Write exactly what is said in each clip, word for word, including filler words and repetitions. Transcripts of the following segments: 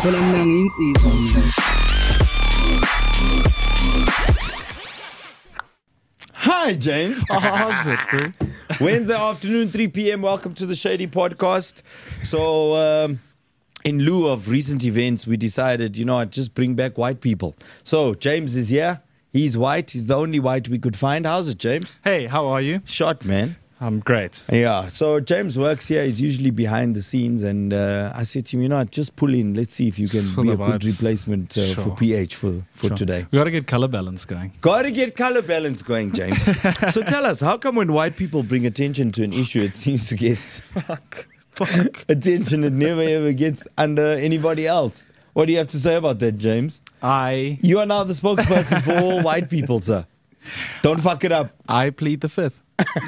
Hi, James. How's it, bro? Wednesday afternoon, three p.m. Welcome to the Shady Podcast. So, um, in lieu of recent events, we decided, you know what, just bring back white people. So, James is here. He's white. He's the only white we could find. How's it, James? Hey, how are you? Shot, man. I'm great. Yeah. So, James works here. He's usually behind the scenes. And uh, I said to him, you know what, just pull in. Let's see if you can For be a the good vibes. replacement uh, Sure. for P H for, for Sure. today. We got to get color balance going. Got to get color balance going, James. So tell us, how come when white people bring attention to an issue, it seems to get Fuck. Fuck. attention it never ever gets under anybody else? What do you have to say about that, James? I You are now the spokesperson for all white people, sir. Don't fuck it up. I plead the fifth.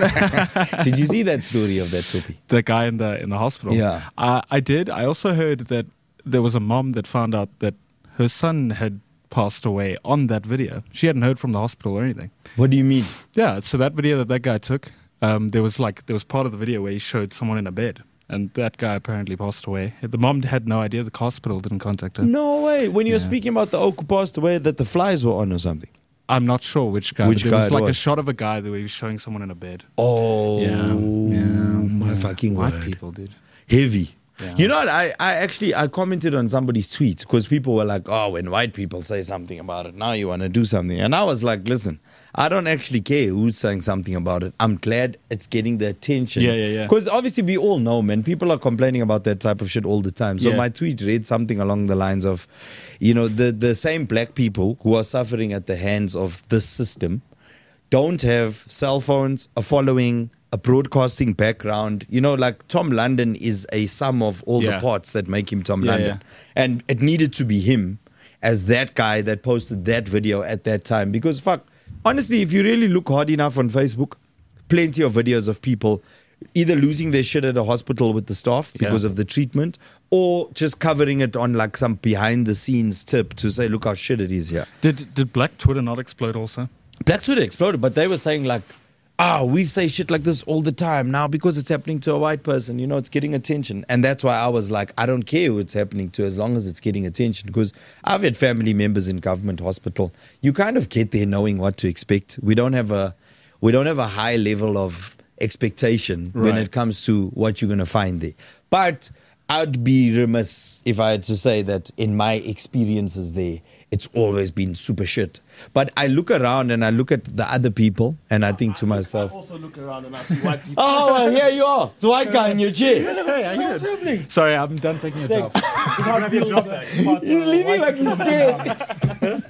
Did you see that story of that Sophie? The guy in the in the hospital. Yeah. Uh, I did. I also heard that there was a mom that found out that her son had passed away on that video. She hadn't heard from the hospital or anything. What do you mean? Yeah. So that video that that guy took, um, there was like there was part of the video where he showed someone in a bed, and that guy apparently passed away. The mom had no idea. The hospital didn't contact her. No way. When you were Yeah. speaking about the oak who passed away, that the flies were on or something. I'm not sure which guy. Which but there guy was it like a was. shot of a guy that he was showing someone in a bed. Oh, Yeah, yeah, my yeah. fucking White word. people, dude. Heavy. Yeah. You know what? I, I actually I commented on somebody's tweet because people were like, oh, when white people say something about it, now you want to do something. And I was like, listen, I don't actually care who's saying something about it. I'm glad it's getting the attention. Yeah, yeah, yeah. Because obviously we all know, man, people are complaining about that type of shit all the time. So Yeah. my tweet read something along the lines of, you know, the, the same black people who are suffering at the hands of this system don't have cell phones, a following, a broadcasting background. You know, like Tom London is a sum of all Yeah. the parts that make him Tom Yeah, London. And it needed to be him as that guy that posted that video at that time. Because fuck, honestly, if you really look hard enough on Facebook, plenty of videos of people either losing their shit at a hospital with the staff because Yeah. of the treatment, or just covering it on like some behind the scenes tip to say, look how shit it is here. Did did Black Twitter not explode also? Black Twitter exploded, but they were saying like, ah, we say shit like this all the time now because it's happening to a white person, you know, it's getting attention. And that's why I was like, I don't care who it's happening to as long as it's getting attention, because I've had family members in government hospital. You kind of get there knowing what to expect. We don't have a we don't have a high level of expectation when Right. it comes to what you're going to find there. But I'd be remiss if I had to say that in my experiences there, it's always been super shit. But I look around and I look at the other people and I think to myself, I also look around and I see white people. oh, well, here you are. It's a white guy in your chair. Hey, what's happening? Sorry, I'm done taking your job. It's how it feels. uh, about, He's uh, leaving white like he's people. scared.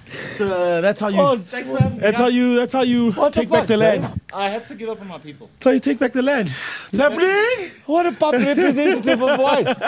Uh, that's how you. Oh, thanks for having me. That's how you. That's how you What the take back fuck, the land. man? I had to give up on my people. That's how you take back the land. What's happening? What a pop representative of whites.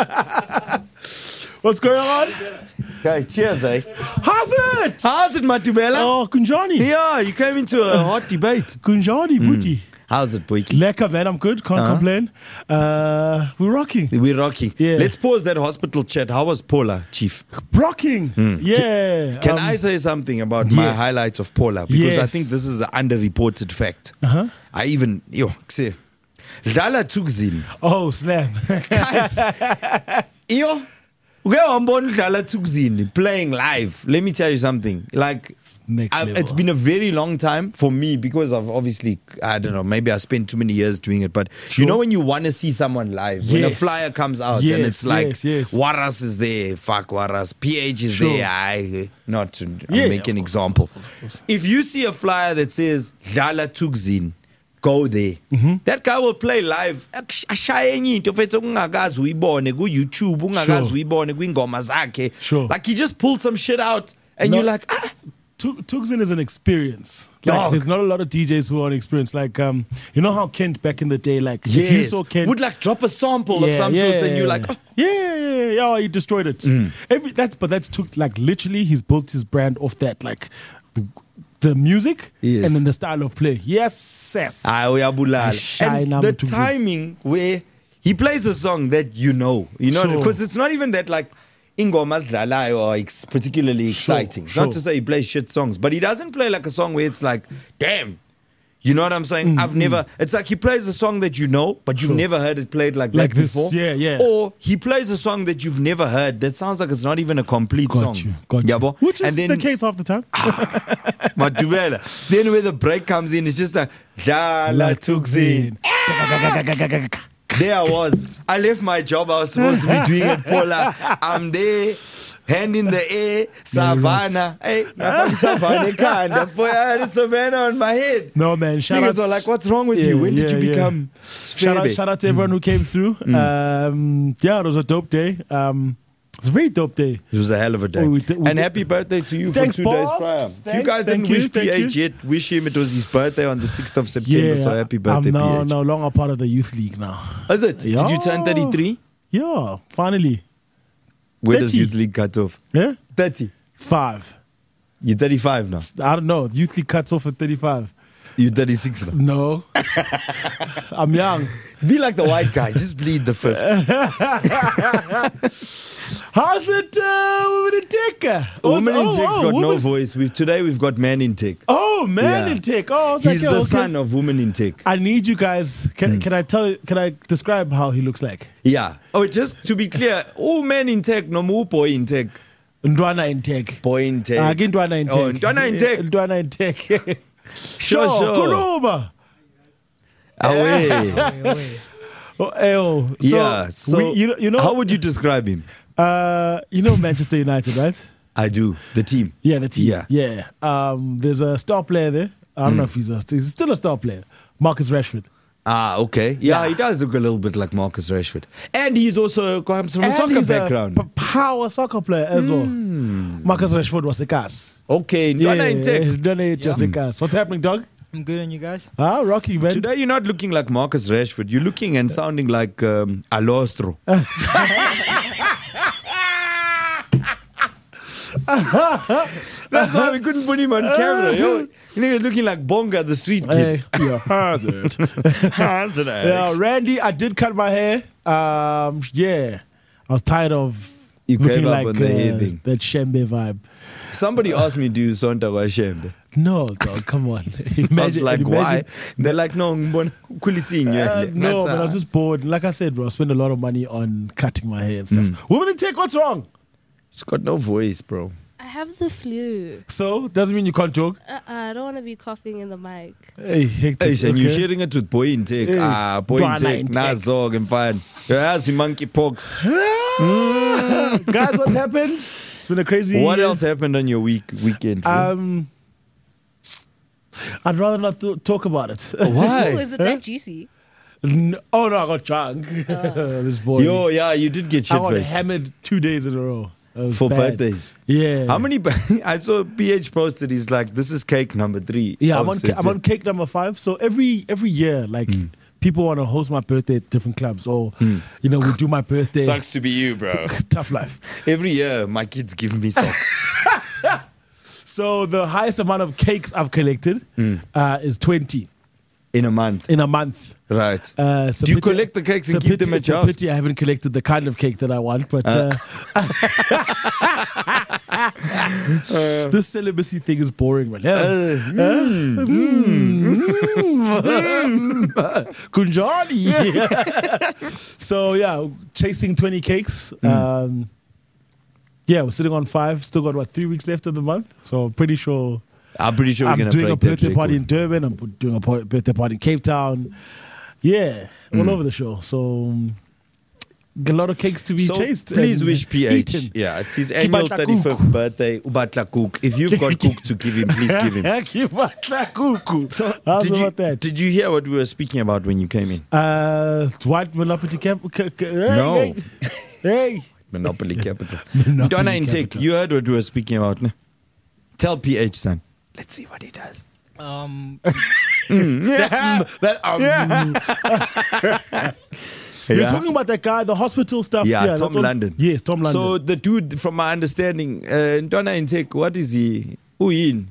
What's going on? Okay, cheers, eh? How's it? How's it, Matubela? Oh, Kunjani. Yeah, you came into a hot debate. Kunjani, booty. How's it, boy? Lekker, man. I'm good. Can't Uh-huh. complain. Uh, we're rocking. We're rocking. Yeah. Let's pause that hospital chat. How was Paula, Chief? Rocking. Yeah. Can um, I say something about my yes. highlights of Paula? Because I Yes. think this is an underreported fact. Uh-huh. I even, yo, say, Dlala Tukzin. Oh, snap. Guys, yo, Dlala Tukzin playing live. Let me tell you something. Like, Next I, level. it's been a very long time for me because of obviously, I don't know, maybe I spent too many years doing it. But you Sure. know, when you want to see someone live, when a Yes. flyer comes out and Yes, it's like, yes, yes. Waras is there, fuck Waras, P H is Sure. there, I, not to Yeah, make of an course, example. of course, of course. If you see a flyer that says Dlala Tukzin, go there. Mm-hmm. That guy will play live. Ashaye enye into fethu ungakazi uyibone ku YouTube, ungakazi uyibone kwingoma zakhe. Sure. Like he just pulled some shit out and No. you're like, ah, Tug- Tugzin is an experience. Like, Dog. there's not a lot of D Js who are an experience. Like, um, you know how Kent back in the day, like, if you yes. saw Kent. Would like drop a sample of some sorts and you're like, oh. yeah, yeah, yeah, yeah, oh, he destroyed it. Every that's but that's took like literally he's built his brand off that, like the, the music Yes. and then the style of play. Yes, yes. Ah, uyabulala. Shine And the Amtugzin. timing where he plays a song that you know, you know, Sure. because it's not even that like ingoma dlalayo are ex- particularly Sure, exciting. It's sure. not to say he plays shit songs, but he doesn't play like a song where it's like, damn, You know what I'm saying? Mm, I've never. It's like he plays a song that you know, but you've Sure. never heard it played like, Like that this, before. yeah, yeah. Or he plays a song that you've never heard that sounds like it's not even a complete Got song. you, got you. Yabo? Which is and then, the case half the time. Madubela. Then when the break comes in, it's just like Dala Tukzin. There I was. I left my job. I was supposed to be doing it, Paula. I'm there, hand in the air, savannah. Hey, I'm savannah kind of boy. I had a savannah on my head. No, man. Shout out. Niggas were like, "What's wrong with Yeah, you? When did yeah, you yeah. become?" Shout out, Sfebe?" shout out to everyone who came through. Mm. Um, yeah, it was a dope day. Um, it's a very dope day. It was a hell of a day. Oh, we did- we and did- happy birthday to you Thanks, for two boss. days prior. If you Thanks, guys thank didn't you, wish thank P H you. yet, wish him. It was his birthday on the sixth of September. So happy birthday, I'm no, P H. no longer part of the youth league now. Is it? Did you turn Yeah. thirty-three? Yeah, finally. Where does thirty. youth league cut off? Yeah, thirty. five. You're thirty-five now. I don't know. Youth league cuts off at thirty-five. You're thirty-six now. No, I'm young. Be like the white guy. Just bleed the fifth. How's it, uh, women in tech? Oh, Woman in oh, tech's oh, got no woman- voice. We've, today we've got man in tech. Oh, man Yeah. in tech. Oh, I was He's like, the yo, okay. son of woman in tech. I need you guys. Can Hmm. can I tell? Can I describe how he looks like? Yeah. Oh, just to be clear, oh, man in tech, no more boy in tech. Ndwana in tech. Boy in tech. Ah, ke Ndwana in tech. Oh, Ndwana in tech. Ndwana in tech. Sure, sure. Kuluma. Away. Oh, eh, oh. So, yeah. So, we, you know, you know, how would you describe him? uh, you know Manchester United, right? I do. The team. Yeah, the team. Yeah. yeah. Um, there's a star player there. I don't know if he's a. He's still a star player. Marcus Rashford. Ah, okay. Yeah, Yeah. he does look a little bit like Marcus Rashford. And he's also comes from a And soccer he's background. A p- power soccer player as well. Marcus Rashford was a gas. okay, Ndwana in tech. Ndwana just a gas. What's happening, dog? I'm good on you guys. Ah, Rocky, man. Today you're not looking like Marcus Rashford. You're looking and sounding like um, Alostro. That's why we couldn't put him on camera. Yo. You know, you're looking like Bonga, the street kid. Hey, you're hazard. Yeah, Randy, I did cut my hair. Um, yeah, I was tired of You looking gave up like on the hair uh, thing. that Shembe vibe. Somebody asked me, do you Sonta Washembe? No, dog, come on. I was Imagine, like, imagine, why? They're like, no, ngibona kulisinyo. Uh, no, but I was just bored. Like I said, bro, I spent a lot of money on cutting my hair and stuff. Mm. Women in tech, what's wrong? She's got no voice, bro. I have the flu. So, doesn't mean you can't talk. Uh-uh, I don't want to be coughing in the mic. Hey, hectic. Hey, and you're okay. sharing it with boy in tech. Hey, Ah, boy in Dwana tech. in tech. Nazog and fine. Yes, the monkey pox. Guys, what's happened? It's been a crazy What year. else happened on your week weekend? Phil? Um, I'd rather not to talk about it. Why? Oh, is it that juicy? No- oh no, I got drunk. this boy. Yo, yeah, you did get I shit got faced hammered two days in a row. It was for bad. birthdays. Yeah. How many? I saw P H posted. He's like, "This is cake number three." Yeah, of I'm on. ca- I'm on cake number five. So every every year, like people want to host my birthday at different clubs, or you know, we do my birthday. Sucks to be you, bro. Tough life. Every year, my kids give me socks. So the highest amount of cakes I've collected uh, is twenty In a month, in a month. right? Uh, it's a Do you pity- collect the cakes it's and a keep pity- them at it's your a house? pity I haven't collected the kind of cake that I want, but uh, this celibacy thing is boring, man. Yeah. Kunjani. So yeah, chasing twenty cakes. Um, yeah, we're sitting on five. Still got what three weeks left of the month. So pretty sure I'm pretty sure we're I'm gonna doing a break that birthday party in record. Durban. I'm doing a po- birthday party in Cape Town. Yeah, all Mm. over the show. So um, a lot of cakes to be So chased. please and wish P H. eaten. Yeah, it's his annual Kibatla thirty-fifth cook. birthday. Ubatla cook. If you've got cook to give him, please give him. Kibatla kuku. So How's did you, about that? did you hear what we were speaking about when you came in? Uh, white monopoly cap. ca- ca- hey, No. Hey. hey. Monopoly capital. Monopoly Donna in Tech, capital. you heard what we were speaking about. No? Tell P H, son. Let's see what he does. Um, That, um, You're Yeah. talking about that guy, the hospital stuff. Yeah, that's Tom all- London. Yes, Tom London. So the dude, from my understanding, uh, Donna in Tech, what is he? Who in?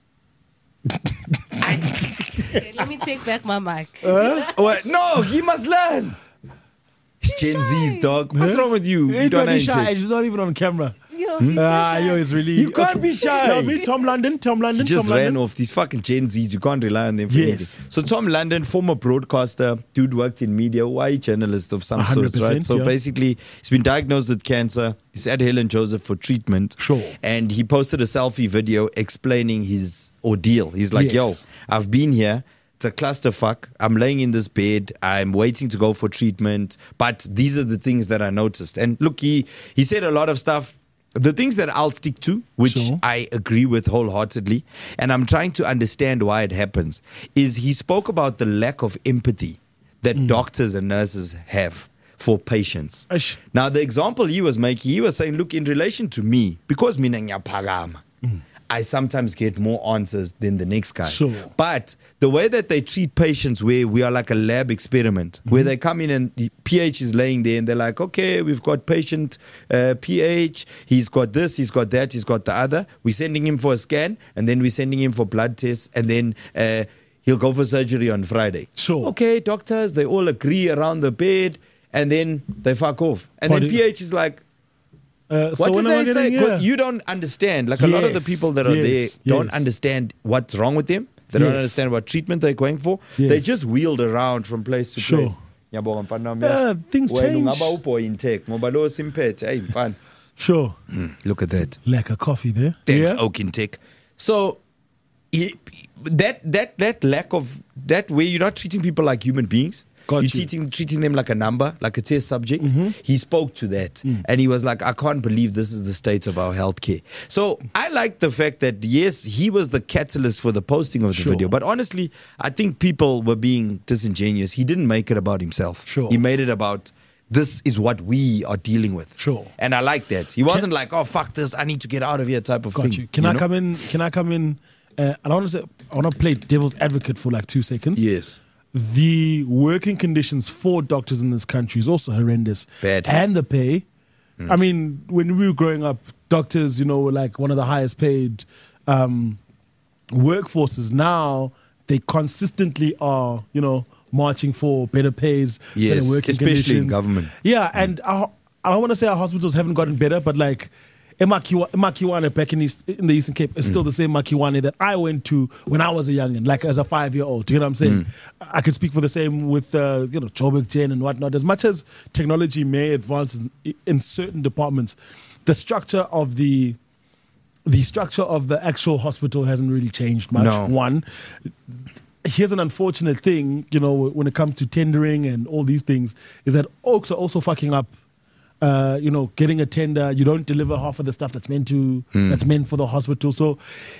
Okay, let me take back my mic. What? No, he must learn. It's Gen Z's, dog. What's wrong with you, Hey, Donna Donna in Shy, Tech? she's not even on camera. Yeah, Yo, he's so Ah, shy. yo, it's really. You can't be shy. Tell me, Tom London. Tom He London. just Tom ran London. off these fucking Gen Zs. You can't rely on them for Yes. anything. So Tom London, former broadcaster, dude worked in media, Y journalist of some one sort, hundred right? percent, So yeah. basically, he's been diagnosed with cancer. He's at Helen Joseph for treatment. Sure. And he posted a selfie video explaining his ordeal. He's like, yo, Yes. I've been here. It's a clusterfuck. I'm laying in this bed. I'm waiting to go for treatment. But these are the things that I noticed. And look, he, he said a lot of stuff. The things that I'll stick to, which Sure. I agree with wholeheartedly, and I'm trying to understand why it happens, is he spoke about the lack of empathy that Mm. doctors and nurses have for patients. Ash. Now, the example he was making, he was saying, look, in relation to me, because mina ngiyaphakama, I sometimes get more answers than the next guy. Sure. But the way that they treat patients, where we are like a lab experiment, Mm-hmm. where they come in and pH is laying there and they're like, okay, we've got patient uh, pH, he's got this, he's got that, he's got the other. We're sending him for a scan and then we're sending him for blood tests and then uh, he'll go for surgery on Friday. Sure. Okay, doctors, they all agree around the bed and then they fuck off. And then Body- pH is like, Uh, so what when did am I they say? getting- 'Cause yeah. You don't understand. Like a lot of the Yes, people that are yes, there don't yes. understand what's wrong with them. They don't Yes. understand what treatment they're going for. They Yes. just wheeled around from place to Sure. place. Yabonga, mfana wami. Yeah, things Wena change. ungaba uboy intake ngoba lo simphethe. Hey mfana. Sure. Look at that. Like a coffee there. Thanks, yeah. Oak Intake. So he, that that that lack of that way you're not treating people like human beings. Got You're you. treating treating them like a number, like a test subject. Mm-hmm. He spoke to that, Mm. and he was like, "I can't believe this is the state of our healthcare." So I like the fact that yes, he was the catalyst for the posting of the Sure. video. But honestly, I think people were being disingenuous. He didn't make it about himself. Sure. He made it about. This is what we are dealing with. Sure. And I like that. He wasn't like, oh, fuck this, I need to get out of here type of Got thing. you. Can I know? come in? Can I come in? Uh, and I want to say, I want to play devil's advocate for like two seconds. Yes. The working conditions for doctors in this country is also horrendous. Bad. And the pay. I mean, when we were growing up, doctors, you know, were like one of the highest paid um, workforces. Now they consistently are, you know, marching for better pays, Yes, better working especially in conditions. government. Yeah, and our, I don't want to say our hospitals haven't gotten better, but like Emakiwa- Emakiwane back in, East, in the Eastern Cape is still the same Makiwane that I went to when I was a youngin', like as a five-year-old. Do you know what I'm saying? I could speak for the same with uh, you know Joburg Gen and whatnot. As much as technology may advance in, in certain departments, the structure of the the structure of the actual hospital hasn't really changed much. No. One. Here's an unfortunate thing, you know, when it comes to tendering and all these things, is that Oaks are also fucking up. Uh, you know, getting a tender, you don't deliver half of the stuff that's meant to that's meant for the hospital. So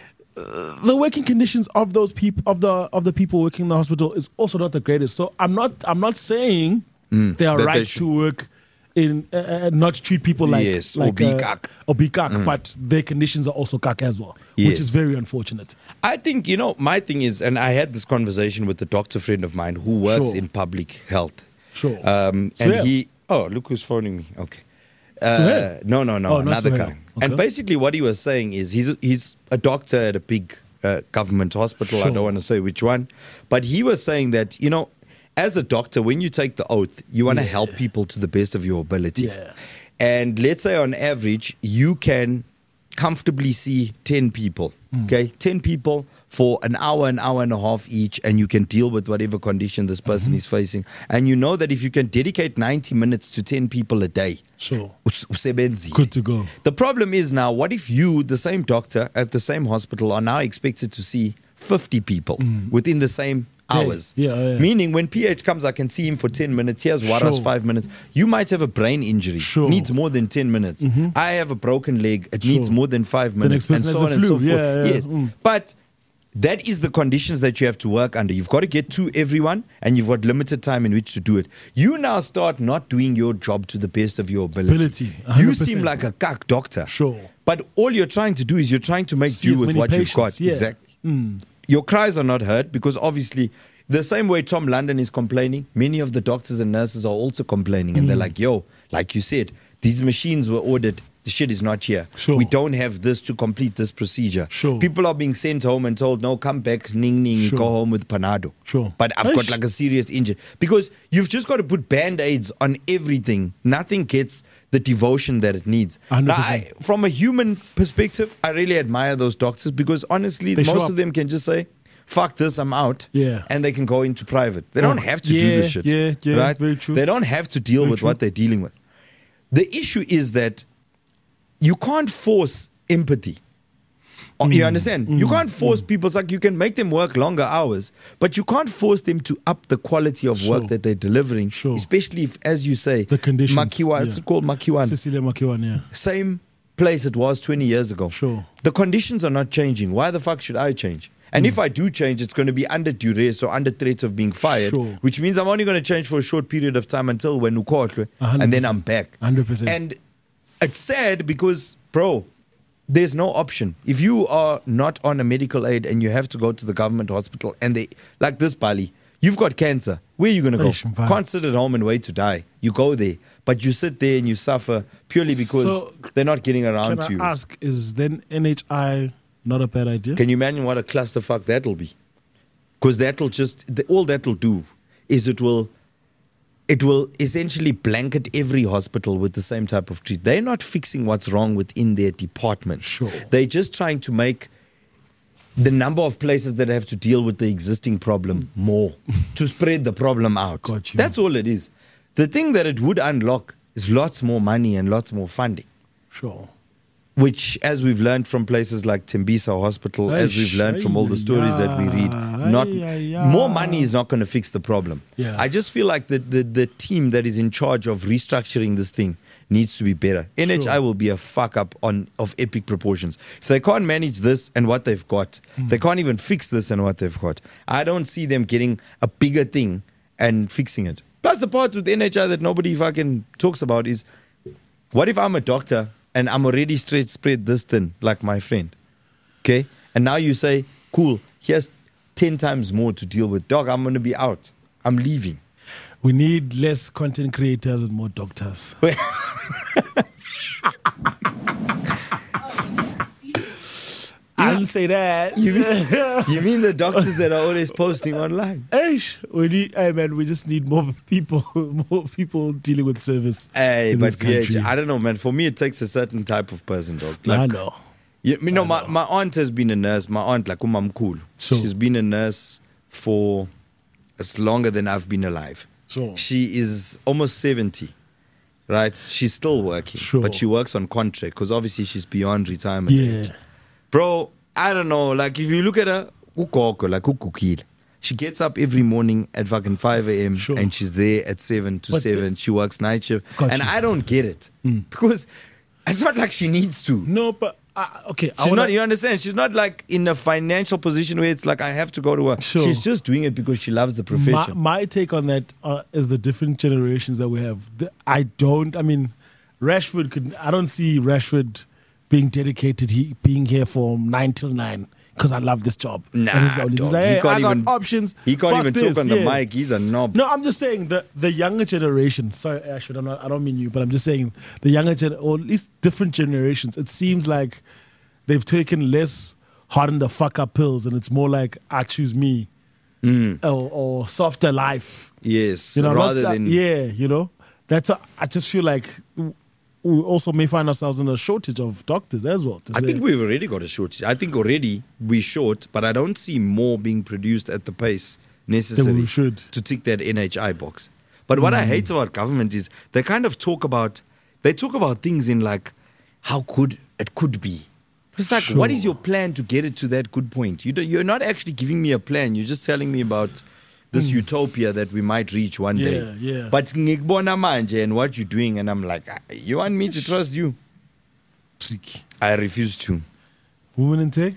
uh, the working conditions of those people of the of the people working in the hospital is also not the greatest. So I'm not I'm not saying they are that they right should- to work in uh, uh, not treat people like Yes, or like be uh, kak. or be kak, but their conditions are also kak as well, which Yes. is very unfortunate. I think, you know, my thing is, and I had this conversation with a doctor friend of mine who works Sure. in public health. Sure. Um, Suhail. and he, oh, look who's phoning me. Okay. Uh, Suhail? no, no, no, Oh, not another Suhail. guy. Okay. And basically, what he was saying is he's he's a doctor at a big uh, government hospital. I Sure. don't want to say which one, but he was saying that, you know, as a doctor, when you take the oath, you want to Yeah. help people to the best of your ability. Yeah. And let's say on average, you can comfortably see ten people, Hmm. okay? ten people for an hour, an hour and a half each, and you can deal with whatever condition this person Mm-hmm. is facing. And you know that if you can dedicate ninety minutes to ten people a day, Sure. us- usebenzile. Good to go. The problem is now, what if you, the same doctor at the same hospital, are now expected to see fifty people within the same Day. hours? Yeah, yeah. Meaning, when P H comes, I can see him for ten minutes. Here's Wara's Sure. five minutes. You might have a brain injury. Sure. Needs more than ten minutes. I have a broken leg. It needs Sure. more than five minutes. next person and so has on a and so flu. forth. Yeah, yeah. Yes. Mm. But that is the conditions that you have to work under. You've got to get to everyone, and you've got limited time in which to do it. You now start not doing your job to the best of your ability. Ability, one You hundred seem percent. like a cuck doctor. Sure. But all you're trying to do is you're trying to make See do as with many what you've patients, got. yeah. Exactly. Your cries are not heard because obviously, the same way Tom London is complaining, many of the doctors and nurses are also complaining. And they're like, yo, like you said, these machines were ordered the shit is not here. Sure. We don't have this to complete this procedure. Sure. People are being sent home and told, no, come back, ning ning, Sure. go home with Panado. Sure. But I've got Eish. like a serious injury. Because you've just got to put band-aids on everything. Nothing gets the devotion that it needs. one hundred Now, percent. I, from a human perspective, I really admire those doctors because honestly, They show most up. of them can just say, fuck this, I'm out. Yeah. And they can go into private. They Oh, don't have to do yeah, this shit. yeah, yeah, right? very true. They don't have to deal Very with true. what they're dealing with. The issue is that you can't force empathy. Oh, Mm. You understand? You can't force people. It's like you can make them work longer hours, but you can't force them to up the quality of work Sure. that they're delivering. Sure. Especially if, as you say, The conditions, Makiwa, it's yeah. called Makiwan. Cecilia Makiwan, yeah. Same place it was twenty years ago. Sure. The conditions are not changing. Why the fuck should I change? And if I do change, it's going to be under duress or under threat of being fired, Sure. which means I'm only going to change for a short period of time until when ukohlwe, one hundred and then percent. I'm back. one hundred percent. And it's sad because, bro, there's no option. If you are not on a medical aid and you have to go to the government hospital and they, like this Bali, you've got cancer. Where are you going to go? Eish, mfana. Can't sit at home and wait to die. You go there, but you sit there and you suffer purely because So, they're not getting around Can to you. I ask, is then N H I not a bad idea? Can you imagine what a clusterfuck that'll be? Because that'll just, the, all that'll do is it will, it will essentially blanket every hospital with the same type of treatment. They're not fixing what's wrong within their department. Sure. They're just trying to make the number of places that have to deal with the existing problem more to spread the problem out. Got you. That's all it is. The thing that it would unlock is lots more money and lots more funding. Sure. Which, as we've learned from places like Tembisa Hospital, as we've learned from all the stories that we read, not Ay, ay, ay. more money is not going to fix the problem. Yeah. I just feel like the, the, the team that is in charge of restructuring this thing needs to be better. N H I Sure. will be a fuck up on of epic proportions. If they can't manage this and what they've got, Hmm. they can't even fix this and what they've got. I don't see them getting a bigger thing and fixing it. Plus, the part with N H I that nobody fucking talks about is, what if I'm a doctor and I'm already straight spread this thin, like my friend? Okay? And now you say, cool, here's ten times more to deal with. Dog, I'm going to be out. I'm leaving. We need less content creators and more doctors. I didn't say that. You mean, you mean the doctors that are always posting online? Eish, we need, hey man, we just need more people, more people dealing with service Hey, in this but yeah, country. I don't know, man. For me, it takes a certain type of person, dog. I know. You, you know, my, my aunt has been a nurse. My aunt, like Umam Cool. Sure. She's been a nurse for as longer than I've been alive. Sure. She is almost seventy, right? She's still working, Sure. but she works on contract because obviously she's beyond retirement age. Yeah. Bro, I don't know. Like, if you look at her, ukoko, like ukukil. She gets up every morning at fucking five a.m. Sure. and she's there at seven to But seven. She works night shift. Got and you. I don't get it because it's not like she needs to. No, but uh, okay. I She's wanna, not, you understand? She's not like in a financial position where it's like I have to go to work. Sure. She's just doing it because she loves the my, profession. my take on that uh, is the different generations that we have. The, I don't. I mean, Rashford could. I don't see Rashford being dedicated. He being here from nine till nine because I love this job. Nah, That is the only- dog. he's like, He hey, can't I got even- options. he can't Fuck even this, talk on the yeah. mic. He's a knob. No, I'm just saying the the younger generation. Sorry, Ashford, I'm not, I don't mean you, but I'm just saying the younger gen, or at least different generations. It seems like they've taken less harden the fuck up pills, and it's more like I choose me, or, or softer life. Yes. You know, rather that's, uh, than. yeah, you know, that's. A, I just feel like we also may find ourselves in a shortage of doctors as well. To I say. think we've already got a shortage. I think already we're short, but I don't see more being produced at the pace necessary we should. to tick that N H I box. But what I hate about government is they kind of talk about they talk about things in like how good it could be. But it's like, what is Sure. your plan to get it to that good point? You do, you're not actually giving me a plan. You're just telling me about this utopia that we might reach one Yeah, day. yeah. But ngikubona manje and what you're doing, and I'm like, "Ah, you want me to trust you? Tricky. I refuse to. Women in tech.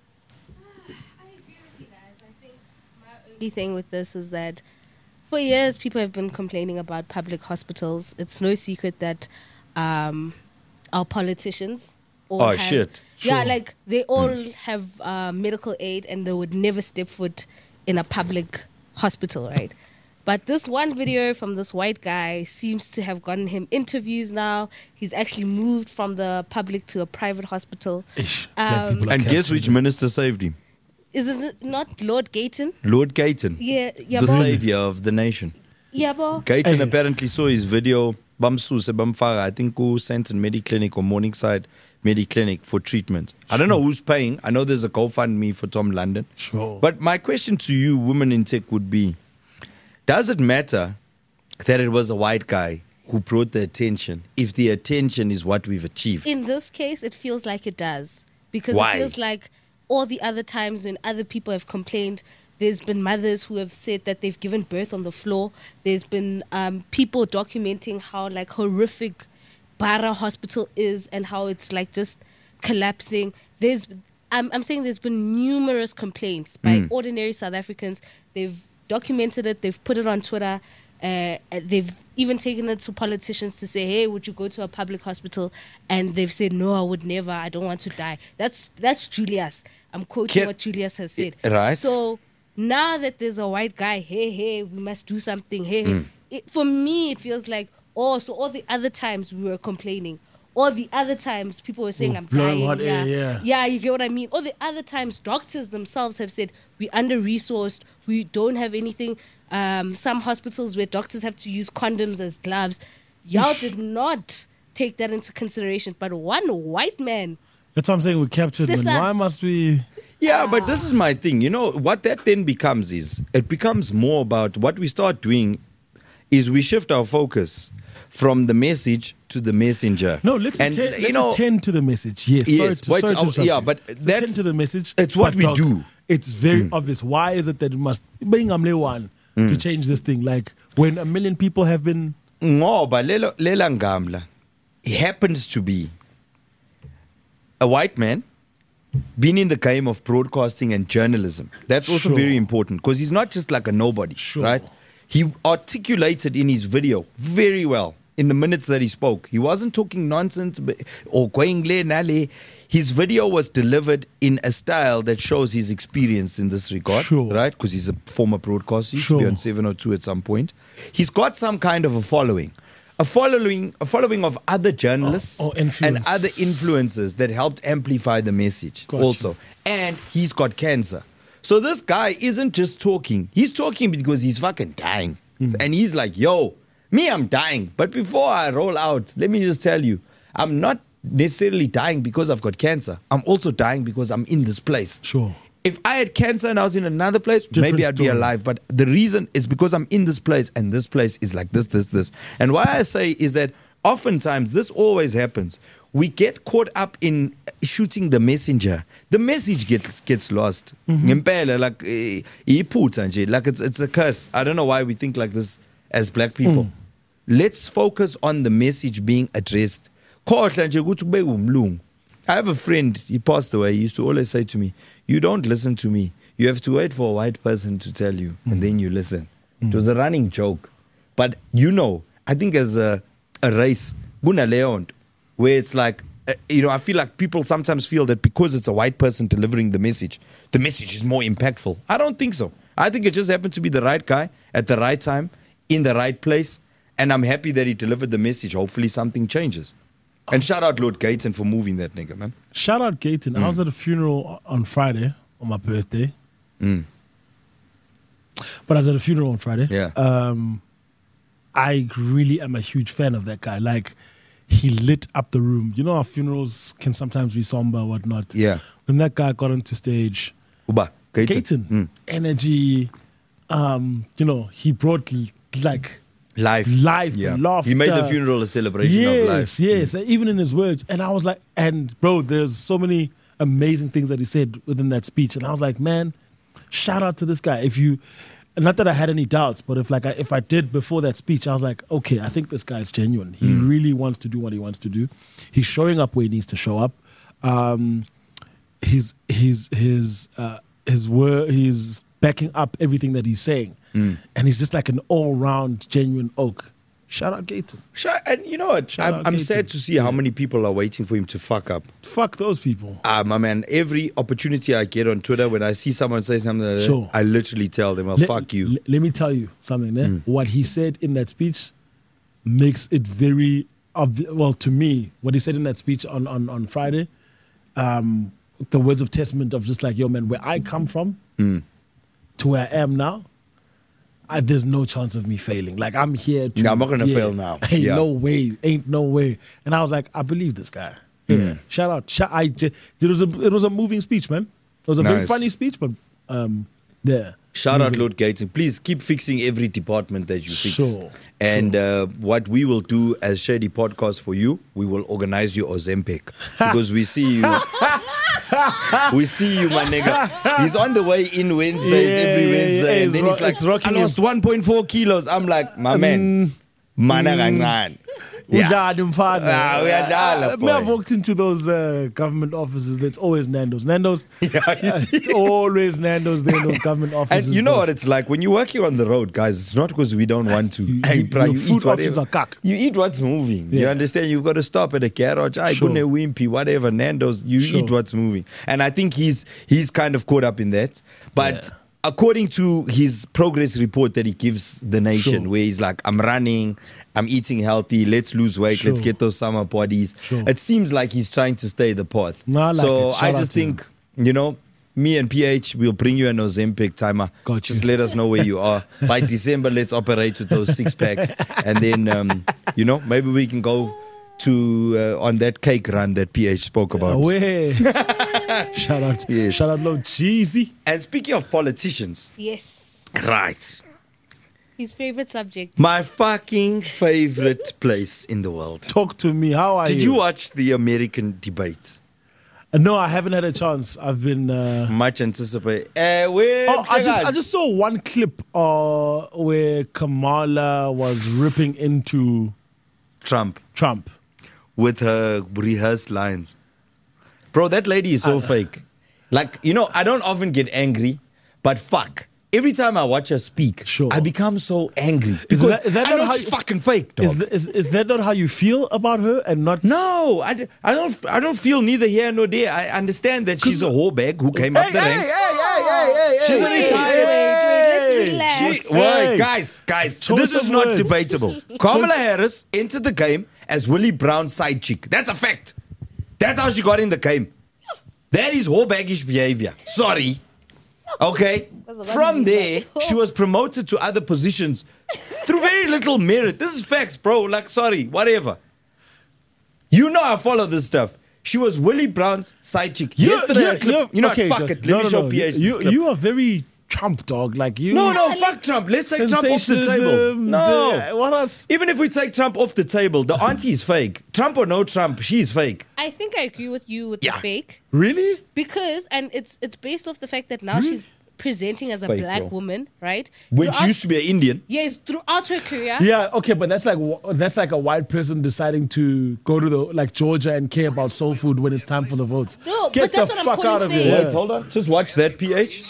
I agree with you guys. I think my only thing with this is that for years people have been complaining about public hospitals. It's no secret that um, our politicians all Oh, have, shit. Yeah, Sure. like they all have uh, medical aid and they would never step foot in a public hospital, right? But this one video from this white guy seems to have gotten him interviews now. He's actually moved from the public to a private hospital. Ish, black Um, people are And guess captured. which minister saved him? Is it not Lord Gayton? Lord Gayton, Yeah, yeah, the bo. savior of the nation. Yeah, bo. Gayton Hey. apparently saw his video, Bamsuse Bamfara, I think, who sent in Mediclinic or Morningside Mediclinic for treatment. I don't know who's paying. I know there's a GoFundMe for Tom London. Sure. But my question to you, women in tech, would be, does it matter that it was a white guy who brought the attention if the attention is what we've achieved? In this case, it feels like it does. Because Why? it feels like all the other times when other people have complained, there's been mothers who have said that they've given birth on the floor. There's been um, people documenting how like horrific Bara Hospital is and how it's like just collapsing. There's, I'm, I'm saying there's been numerous complaints by ordinary South Africans. They've documented it. They've put it on Twitter. Uh, they've even taken it to politicians to say, "Hey, would you go to a public hospital?" And they've said, "No, I would never. I don't want to die." That's that's Julius. I'm quoting Can- what Julius has said. Right. So now that there's a white guy, hey, hey, we must do something. Hey, hey. It, for me, it feels like, oh, so all the other times we were complaining. All the other times people were saying, Oh, I'm blowing dying. hot Yeah. air, yeah. yeah, you get what I mean? All the other times doctors themselves have said, we're under-resourced, we don't have anything. Um, some hospitals where doctors have to use condoms as gloves. Y'all did not take that into consideration. But one white man, That's what I'm saying. We captured. Man. Sister. Why must we? Yeah, but this is my thing. You know, what that then becomes is, it becomes more about what we start doing is we shift our focus from the message to the messenger. No, let's, and, attend, you let's know, attend to the message. Yes, Yes, sorry to, wait, sorry to oh, interrupt yeah, you. but Let's that's- attend to the message. it's what but we dog, do. It's very obvious. Why is it that we must being Amle one to change this thing? Like when a million people have been. ngoba lelo lela ngamla he happens to be a white man been in the game of broadcasting and journalism. That's also Sure. very important because he's not just like a nobody, Sure. right? He articulated in his video very well in the minutes that he spoke. He wasn't talking nonsense but- or going le nale. His video was delivered in a style that shows his experience in this regard, Sure. right? Because he's a former broadcaster. He used to be Sure. on seven oh two at some point. He's got some kind of a following. A following, a following of other journalists Oh, oh, and influence. other influencers that helped amplify the message Got you. also. And he's got cancer. So this guy isn't just talking. He's talking because he's fucking dying. Hmm. And he's like, yo, me, I'm dying. But before I roll out, let me just tell you, I'm not necessarily dying because I've got cancer. I'm also dying because I'm in this place. Sure. If I had cancer and I was in another place, Different maybe I'd be story. alive. But the reason is because I'm in this place and this place is like this, this, this. And why I say is that oftentimes this always happens. We get caught up in shooting the messenger. The message gets gets lost. Ngempela, like eh, iphutha nje, like it's it's a curse. I don't know why we think like this as black people. Let's focus on the message being addressed. Khohlwa nje ukuthi kube umlungu. I have a friend, he passed away, he used to always say to me, you don't listen to me. You have to wait for a white person to tell you, and then you listen. It was a running joke. But you know, I think as a, a race, Guna Leon, where it's like, uh, you know, I feel like people sometimes feel that because it's a white person delivering the message, the message is more impactful. I don't think so. I think it just happened to be the right guy at the right time, in the right place, and I'm happy that he delivered the message. Hopefully something changes. And shout out Lord Gayton for moving that nigga, man. Shout out Gayton. I was at a funeral on Friday on my birthday. Mm. But I was at a funeral on Friday. Yeah. Um, I really am a huge fan of that guy. Like, he lit up the room. You know how funerals can sometimes be somber, whatnot. Yeah. When that guy got onto stage, Uba, Gayton. Gayton, Mm. energy, um, you know, he brought l- like Life. life, Yeah. laughter. He made the funeral a celebration yes, of life. Yes, even in his words. And I was like, and bro, there's so many amazing things that he said within that speech. And I was like, man, shout out to this guy. If you, not that I had any doubts, but if like I, if I did before that speech, I was like, okay, I think this guy is genuine. He really wants to do what he wants to do. He's showing up where he needs to show up. Um, his his his uh, his word, he's backing up everything that he's saying, and he's just like an all round genuine oak. Shout out Gator. Sure, and you know what? Shout I'm, out I'm Katie. sad to see how many people are waiting for him to fuck up. Fuck those people. Ah, my man, every opportunity I get on Twitter, when I see someone say something like that, Sure. I literally tell them, "I'll Let- fuck you." l- let me tell you something. Eh? Mm. What he said in that speech makes it very obvi- well to me. What he said in that speech on on on Friday, um, the words of testament of just like, yo, man, where I come from Mm. to where I am now. I, there's no chance of me failing. Like I'm here. To, No, I'm not gonna fail now. Ain't Yeah. no way. Ain't no way. And I was like, I believe this guy. Yeah. Mm. Shout out. Shout, I just, it was a it was a moving speech, man. It was a very Nice. funny speech, but um, yeah. Shout out, Moving. Lord Gaten. Please keep fixing every department that you fix. Sure, And uh, what we will do as Shady Podcast for you, we will organize you Ozempic. Because we see you. we see you, my nigga. He's on the way in Wednesdays, Yeah, every yeah, Wednesday. yeah, and it's then ro- he's like, it's rocking I lost him. one point four kilos. I'm like, my man. Mana kancane. Udlala umfana. Ah, uyadlala, Uh, boy. Me, I've walked into those uh, government offices. That's always Nando's. Nando's. Yeah, you uh, see? it's always Nando's there in those government offices. And you know boss. what it's like when you're working on the road, guys. It's not because we don't want to. You- Hey, you- bro, your you food eat whatever. options are cack. You eat what's moving. You Yeah. understand? You've got to stop at a garage. I Sure. go to Wimpy, whatever. Nando's. You Sure. eat what's moving. And I think he's he's kind of caught up in that. But Yeah. according to his progress report that he gives the nation, Sure. where he's like, I'm running, I'm eating healthy, let's lose weight, let's Sure. get those summer bodies. Sure. It seems like he's trying to stay the path. No, I like so it. Shout I out just to him. think, you know, me and P H will bring you an Ozempic timer. Got Just you. let us know where you are. By December, let's operate with those six packs. And then, um, you know, maybe we can go to uh, on that cake run that P H spoke about. Away. Shout out. Yes. Shout out, Lord Cheesy. And speaking of politicians, Yes. right. His favorite subject. My fucking favorite place in the world. Talk to me. How are Did you? you watch the American debate? Uh, no, I haven't had a chance. I've been. Uh, Much anticipated. Uh, where, Oh, I just I just saw one clip uh, where Kamala was ripping into Trump Trump. with her rehearsed lines. Bro, that lady is so Uh, fake. Like, you know, I don't often get angry, but fuck. Every time I watch her speak, Sure. I become so angry. Is Because that- is that I not know how she's you- fucking fake, dog. Is, th- is is that not how you feel about her and not? no, I, d- I don't I don't feel neither here nor there. I understand that she's a whorebag who came up Hey, the hey, ranks. hey, hey, hey, hey, She's hey, a hey, retired- hey, Let's hey. relax. She, Hey. well, guys, guys, Choice this is of not words. debatable. Kamala Harris entered the game as Willie Brown's side chick. That's a fact. That's how she got in the game. That is whore-baggish behavior. Sorry. Okay? From there, she was promoted to other positions through very little merit. This is facts, bro. Like, sorry, whatever. You know I follow this stuff. She was Willie Brown's side chick. You- Yesterday, you- I clipped- you- you know okay, what? Fuck Josh, it. Let no, me no, show no. P H this You clip. you are very Trump dog. Like you. No, no, fuck Trump. Let's take Trump off the table. sensationalism, No. the- what else? Even if we take Trump off the table, the auntie is fake. Trump or no Trump, she's fake. I think I agree with you with Yeah. the fake Really? because, and it's it's based off the fact that now she's presenting as a Fake, black bro. woman, right? When she Throughout- used to be an Indian. yes, throughout her career. Yeah. Okay, but that's like wh- that's like a white person deciding to go to the like Georgia and care about soul food when it's time for the votes. No, Get but that's the what I'm fuck calling out of fake. here. Wait, Yeah. hold on. Just watch that, P H.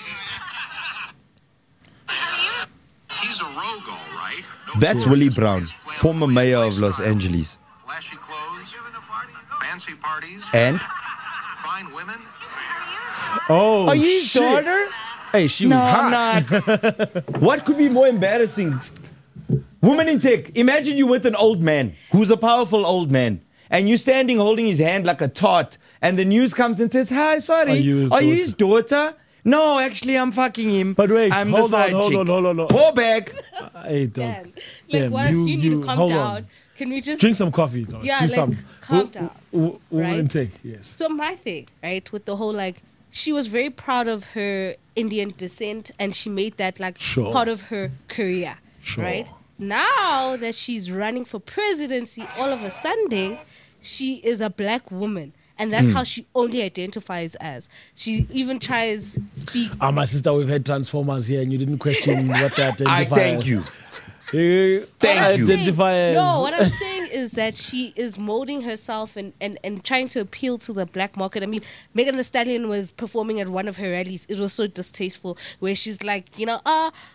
He's a rogue, all right. No That's course. Willie Brown, His flamboyant former mayor of Los lifestyle, Angeles. Flashy clothes, fancy parties, And? fine women. Oh, Are you his shit. daughter? Hey, she No, was hot. I'm not. What could be more embarrassing? Woman in tech, imagine you with an old man who's a powerful old man. And you standing holding his hand like a tart. And the news comes and says, hi, sorry. Are you his Are you daughter? his daughter? No, actually, I'm fucking him. But wait, I'm hold the on, side hold chick. on, hold on, hold on. Poor bag. Hey, dog. Damn. Like, Damn, what else? you- You, need you- to calm hold down. on. Can we just Drink some coffee, dog. Yeah, Do like, some. calm W- down, w- woman right? intake, yes. So my thing, right, with the whole like, she was very proud of her Indian descent, and she made that like Sure. part of her career, Sure. right? Now that she's running for presidency, all of a sudden, she is a black woman, and that's Hmm. how she only identifies as. She even tries speak. Ah, my sister, we've had Transformers here, and you didn't question what they identify I thank as. you. Eh, Thank you. Identify as. No, what I'm saying is that she is molding herself and, and, and trying to appeal to the black market. I mean, Megan Thee Stallion was performing at one of her rallies. It was so distasteful, where she's like, you know, uh,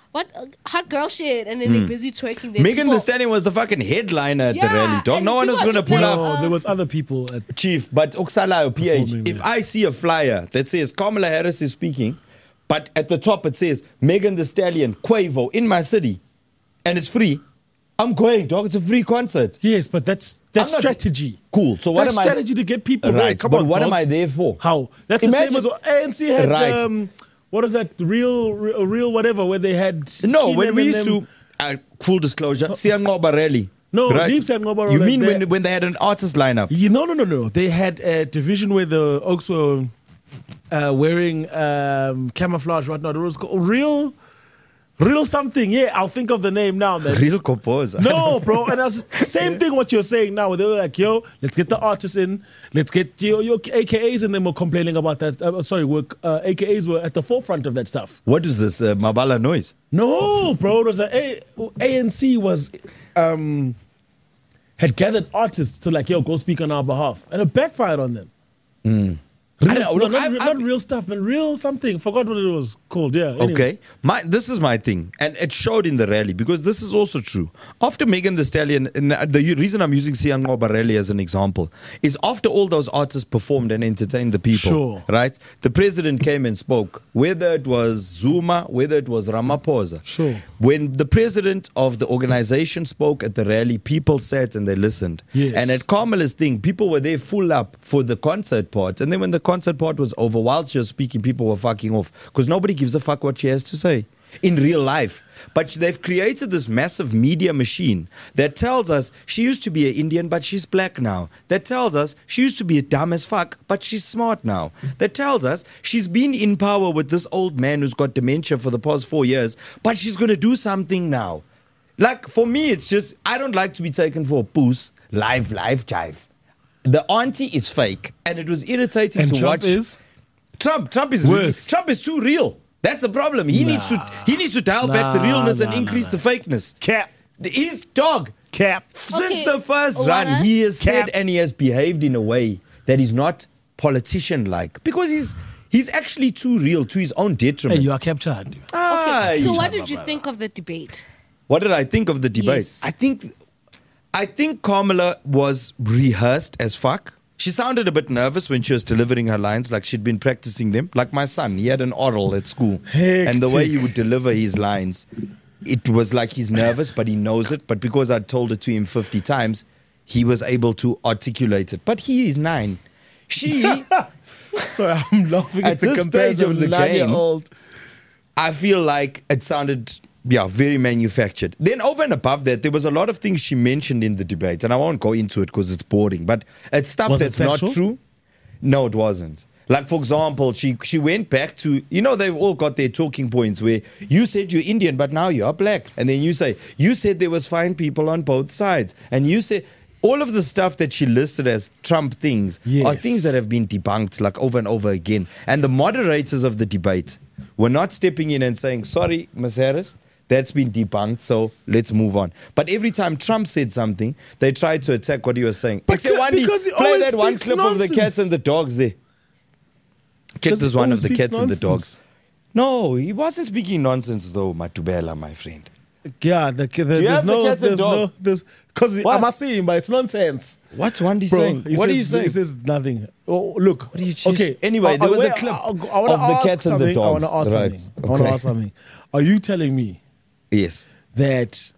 what uh, hot girl shit, and then they're busy twerking. Then Megan people- Thee Stallion was the fucking headliner at the Yeah, rally, dog. and No one was people going to are just pull like, up. No, there was other people. At, Chief, but Oksalayo, P H, Performing if there. I see a flyer that says Kamala Harris is speaking, but at the top it says Megan Thee Stallion, Quavo, in my city, and it's free, I'm going, dog. It's a free concert. yes, but that's that's I'm not- strategy. Cool. So what That's am I? strategy to get people there. Right. Come but on, what dog. am I there for? How? That's Imagine- the same as A N C had. Right. Um, what is that? Real, real, real, whatever. Where they had. No, Keenan when we and used them- to, uh, full disclosure, Siyangoba rally. No, right? leave Siyangoba You rally mean there. when, when they had an artist lineup? Yeah, no, no, no, no. They had a division where the Oaks were uh, wearing um, camouflage, whatnot. It was called real, real something. Yeah, I'll think of the name now, man. Real composer. No, bro. And that's the same thing what you're saying now. They were like, yo, let's get the artists in. Let's get your, your A K As, and then we're complaining about that. Uh, sorry, we're, uh, A K As were at the forefront of that stuff. What is this? Uh, Mabala noise? No, bro. It was a, a ANC was um, had gathered artists to like, yo, go speak on our behalf, and it backfired on them. Real, I don't know, no, look, not, I've- not I've- real stuff, but real something. Forgot what it was called. Yeah. anyways. Okay, my this is my thing, and it showed in the rally because this is also true. After Megan Thee Stallion, and the reason I'm using Siyangoba rally as an example is after all those artists performed and entertained the people, Sure. right? The president came and spoke, whether it was Zuma, whether it was Ramaphosa. Sure. When the president of the organization spoke at the rally, people sat and they listened. Yes. And at Kamala's thing, people were there full up for the concert part, and then when the concert part was over, while she was speaking, people were fucking off because nobody gives a fuck what she has to say in real life. But they've created this massive media machine that tells us she used to be an Indian, but she's black now. That tells us she used to be a dumb as fuck, but she's smart now. That tells us she's been in power with this old man who's got dementia for the past four years, but she's going to do something now. Like, for me, it's just, I don't like to be taken for a poos. Live, live, jive. The auntie is fake, and it was irritating And to Trump watch. is? Trump, Trump is Worse. Trump is too real. That's the problem. He needs to he needs to dial back the Nah, realness and nah, increase nah, the fakeness. Cap. He's dog. Cap. Since Okay, the first Owana? run, he has said Cap. and he has behaved in a way that is not politician-like because he's he's actually too real to his own detriment. Hey, you are captured. Ah, Okay, so you- what did you think of the debate? What did I think of the debate? Yes. I think I think Kamala was rehearsed as fuck. She sounded a bit nervous when she was delivering her lines, like she'd been practicing them. Like my son, he had an oral at school. And the way Hectic. he would deliver his lines, it was like he's nervous, but he knows it. But because I'd told it to him fifty times, he was able to articulate it. But he is nine. She, Sorry, I'm laughing at, At the this comparison stage of of the the game, nine-year-old. I feel like it sounded, yeah, very manufactured. Then over and above that, there was a lot of things she mentioned in the debate, and I won't go into it because it's boring, but it's stuff Was it that's not factual? true. No, it wasn't. Like, for example, she she went back to, you know, they've all got their talking points where you said you're Indian, but now you're black. And then you say, you said there was fine people on both sides. And you said, all of the stuff that she listed as Trump things are Yes. things that have been debunked like over and over again. And the moderators of the debate were not stepping in and saying, sorry, Miz Harris, that's been debunked, so let's move on. But every time Trump said something, they tried to attack what he was saying. Because- Xewandi, because he play always that one speaks clip of the cats nonsense. and the dogs there. Check Because this he one of always the speaks cats and the nonsense. dogs. No, he wasn't speaking nonsense though, Matubela, my friend. Yeah, the, the, there's have the no, cats and there's no, dog? there's because What? I'm not saying, but it's nonsense. What's Wandi Bro, saying? he What says, are you saying? He says nothing. Oh, look. What are you chasing? Okay. Anyway, I- there I- was a wait, clip I- I wanna of the ask cats and the something. I want to dogs. ask Right. something. I want to Okay. ask something. Are you telling me Yes. that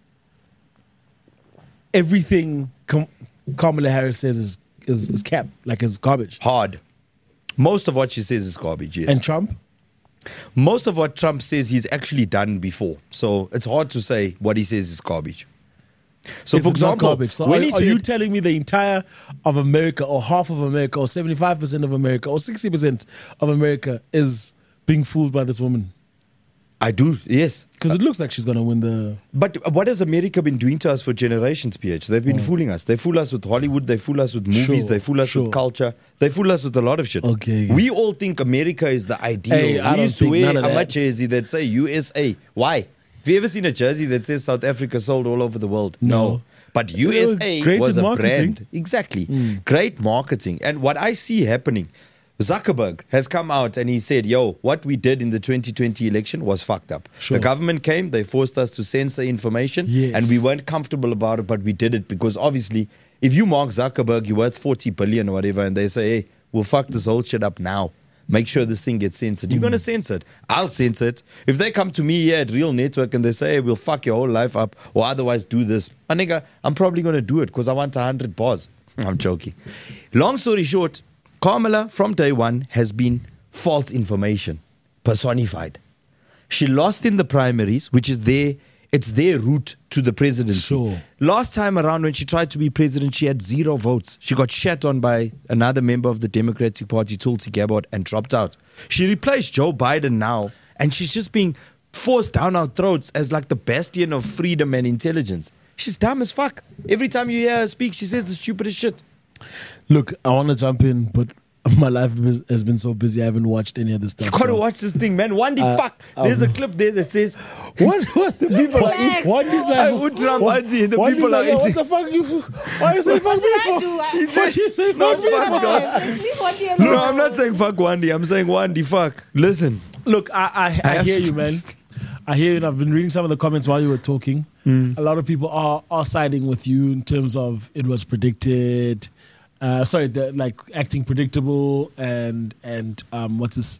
everything Kam- Kamala Harris says is, is is cap, like is garbage? Hard. Most of what she says is garbage, yes. And Trump? Most of what Trump says he's actually done before. So it's hard to say what he says is garbage. So Is for it not example, garbage? So when are, he are said, you telling me the entire of America, or half of America, or seventy-five percent of America, or sixty percent of America is being fooled by this woman? I do, yes. Because it looks like she's going to win the... But what has America been doing to us for generations, P H? They've been fooling us. They fool us with Hollywood. They fool us with movies. Sure, they fool us sure. with culture. They fool us with a lot of shit. Okay. We all think America is the ideal. Hey, I we don't used to think wear none of a that. jersey that say U S A. Why? Have you ever seen a jersey that says South Africa sold all over the world? No. But U S A Great was in a marketing. brand. Exactly. Great marketing. And what I see happening, Zuckerberg has come out and he said, yo, what we did in the twenty twenty election was fucked up. Sure. The government came, they forced us to censor information, Yes. and we weren't comfortable about it, but we did it because obviously, if you Mark Zuckerberg, you're worth forty billion or whatever, and they say, hey, we'll fuck this whole shit up now. Make sure this thing gets censored. You're going to censor it. I'll censor it. If they come to me here at Real Network and they say, hey, we'll fuck your whole life up or otherwise do this, my nigga, I'm probably going to do it because I want one hundred bars. I'm joking. Long story short, Kamala from day one has been false information personified. She lost in the primaries, which is their, it's their route to the presidency. Sure. Last time around when she tried to be president, she had zero votes. She got shat on by another member of the Democratic Party, Tulsi Gabbard, and dropped out. She replaced Joe Biden now, and she's just being forced down our throats as like the bastion of freedom and intelligence. She's dumb as fuck. Every time you hear her speak, she says the stupidest shit. Look, I want to jump in, but my life has been so busy. I haven't watched any of this stuff. You gotta so- watch this thing, man. Wandi, Uh, fuck. There's a um, clip there that says, What? What? The people are Relax. What is I like? would drum what- Wandi, the what is people like, are What eating. the fuck you? Why you say fuck What did I people? do? I- Why you say No, fuck fuck people? God. Leave Wandi alone. No, I'm not saying fuck Wandi. I'm saying Wandi, fuck. Listen. Look, I I, I, have hear to you, man. first- I hear you. And I've been reading some of the comments while you were talking. Hmm. A lot of people are are siding with you in terms of it was predicted. Uh, sorry, the, like acting predictable and and um, what's this?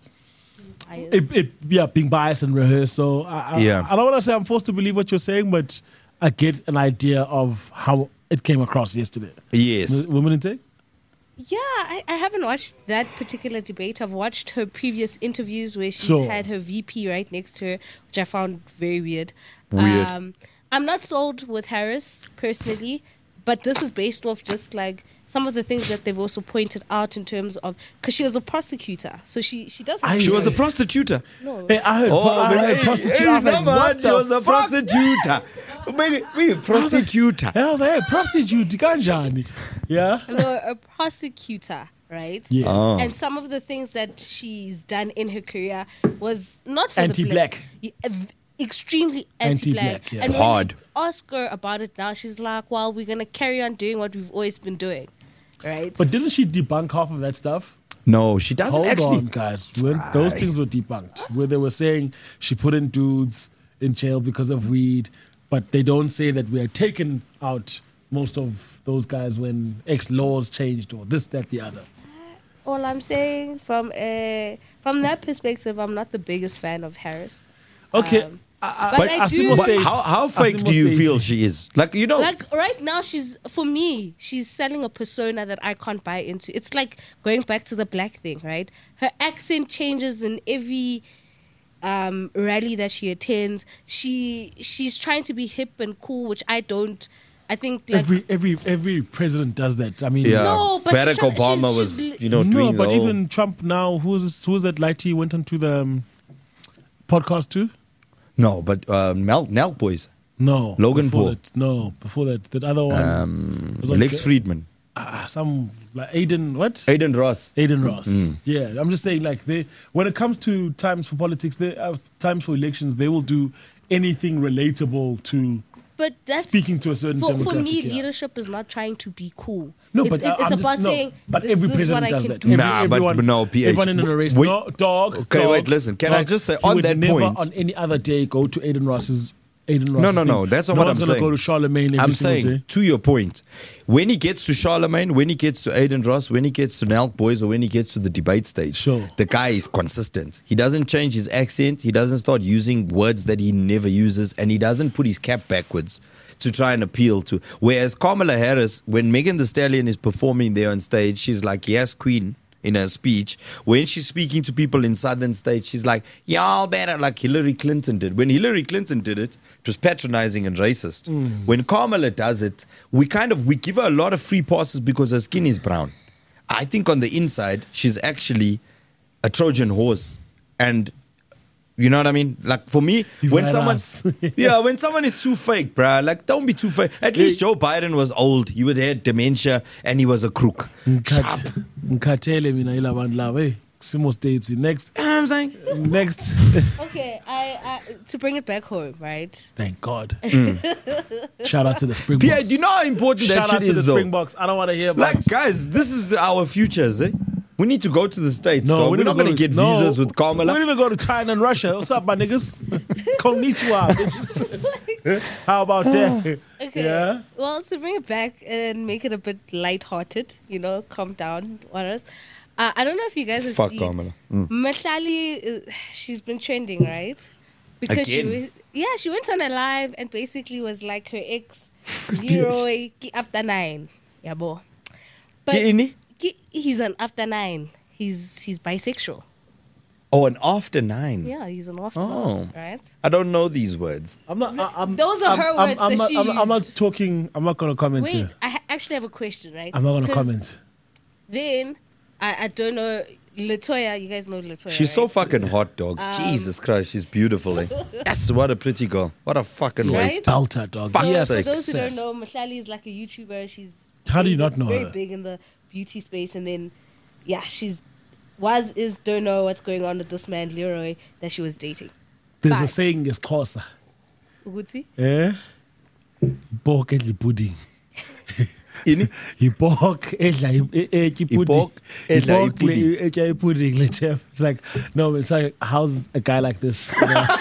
It, it yeah, being biased and rehearsed. So I, I, Yeah. I don't want to say I'm forced to believe what you're saying, but I get an idea of how it came across yesterday. Yes. Women in tech. Yeah, I, I haven't watched that particular debate. I've watched her previous interviews where she's Sure. had her V P right next to her, which I found very weird. Weird. Um, I'm not sold with Harris personally, but this is based off just like some of the things that they've also pointed out in terms of because she was a prosecutor, so she she does. I- She was a prostitute. no. Hey, I heard. Oh, I but heard hey, prostitute. hey, I was like, remember, what she the was a fuck? prostitute. Wait, wait, prostitute. And I was like, hey, prostitute, kanjani? Yeah. no, a prosecutor, right? Yes. Oh. And some of the things that she's done in her career was not for Anti-black. the black. Yeah, extremely anti-black. Anti-black, yeah. And Hard. when you ask her about it now, she's like, well, we're going to carry on doing what we've always been doing, right? But didn't she debunk half of that stuff? No, she doesn't Hold actually. on, guys. When those things were debunked, where they were saying she put in dudes in jail because of weed, but they don't say that we had taken out most of those guys when X laws changed or this, that, the other. All I'm saying from uh, from that perspective, I'm not the biggest fan of Harris. Okay. Um, I, but I do- Asimo But states, How, how fake Asimo do you states- feel she is? Like, you know, Like right now, she's for me. She's selling a persona that I can't buy into. It's like going back to the black thing, right? Her accent changes in every um, rally that she attends. She she's trying to be hip and cool, which I don't. I think like Every every every president does that. I mean, yeah. No, but Barack she's try- Obama she's- was, she's- you know, no, doing but the whole- even Trump now, who's who's that lighty went onto the um, podcast too? No, but uh, Nel, Nel Boys. No, Logan before Paul. That, no, before that, that other one Um, was on Lex J- Friedman. ah, some like Aiden what? Aiden Ross. Aiden Ross. Mm. Yeah, I'm just saying, like they when it comes to times for politics, they uh, times for elections, they will do anything relatable to. But that's Speaking to a certain for, for me, demographic, yeah. leadership is not trying to be cool. No, it's, but uh, it's I'm about just, no, saying. But this, every this is what president I does can that. do. Every, Nah, but- everyone, but no, P H. Everyone in a race. Wait- no, dog. Okay, dog, wait, listen, can I dog. just say, He on would that never, point- on any other day, go to Aiden Ross's. Aiden Ross's No, no, thing. no, that's not no what one's I'm gonna saying. go to Charlemagne every I'm single saying, day. to your point, when he gets to Charlemagne, when he gets to Aiden Ross, when he gets to Nelk Boys, or when he gets to the debate stage, Sure. the guy is consistent. He doesn't change his accent. He doesn't start using words that he never uses, and he doesn't put his cap backwards to try and appeal to. Whereas Kamala Harris, when Megan Thee Stallion is performing there on stage, she's like, yes, queen, in her speech. When she's speaking to people in southern states, she's like, y'all better, like Hillary Clinton did. When Hillary Clinton did it, it was patronizing and racist. Mm. When Kamala does it, we kind of, we give her a lot of free passes because her skin is brown. I think on the inside, she's actually a Trojan horse. And you know what I mean? Like for me, You when got someone, us. yeah, when someone is too fake, bruh, like don't be too fake. At least Joe Biden was old. He would have dementia and he was a crook. Sharp. Nkatele mina ila bantu lava. Hey, Simo States. Next, You know what I'm saying? next. Okay, I, I to bring it back home, right? Thank God. Mm. Shout out to the Springboks. Pierre, do you know how important that Shout shit out to is the though? Springboks. I don't want to hear about. Like guys, this is our futures, eh? We need to go to the States, No, dog. we We're need not to go going to to- get no, visas with Kamala. We're gonna go to China and Russia. What's up, my niggas? Konnichiwa, bitches. How about that? Okay. Yeah. Well, to bring it back and make it a bit lighthearted, you know, calm down, Waras. Uh, I don't know if you guys have Fuck seen. Kamala. Mm. Mahlali, uh, she's been trending, right? Because she, Again? was, yeah, she went on a live and basically was like her ex, Leroy, ki after nine, yabo. But Ki ini? ki- he's an after nine. He's he's bisexual. Oh, an after nine. Yeah, he's an after Oh. nine, right? I don't know these words. I'm not. I, I'm, Those are I'm, her I'm, words I'm, that not, she I'm, I'm not used. talking. I'm not gonna comment. Wait, here. I ha- actually have a question, right? I'm not gonna 'Cause comment. Then I, I don't know Latoya. You guys know Latoya. She's so right? fucking hot, dog. Um, Jesus Christ, she's beautiful. Eh? Yes, what a pretty girl. What a fucking Right? waist. Belter, dog. Fuck So, Yes. for sake. those who don't Yes. know, Mahlali is like a YouTuber. She's How do you very- not know very her? big in the beauty space, and then yeah, she's was is don't know what's going on with this man Leroy that she was dating. There's a But- saying in Xhosa. Uguti? Eh? Pork edla pudding. Ini? Ipork edla i- e- e- pudding. Ipork edla Ipork ipudding. le- edla pudding. le- chef. It's like no, it's like how's a guy like this? You know?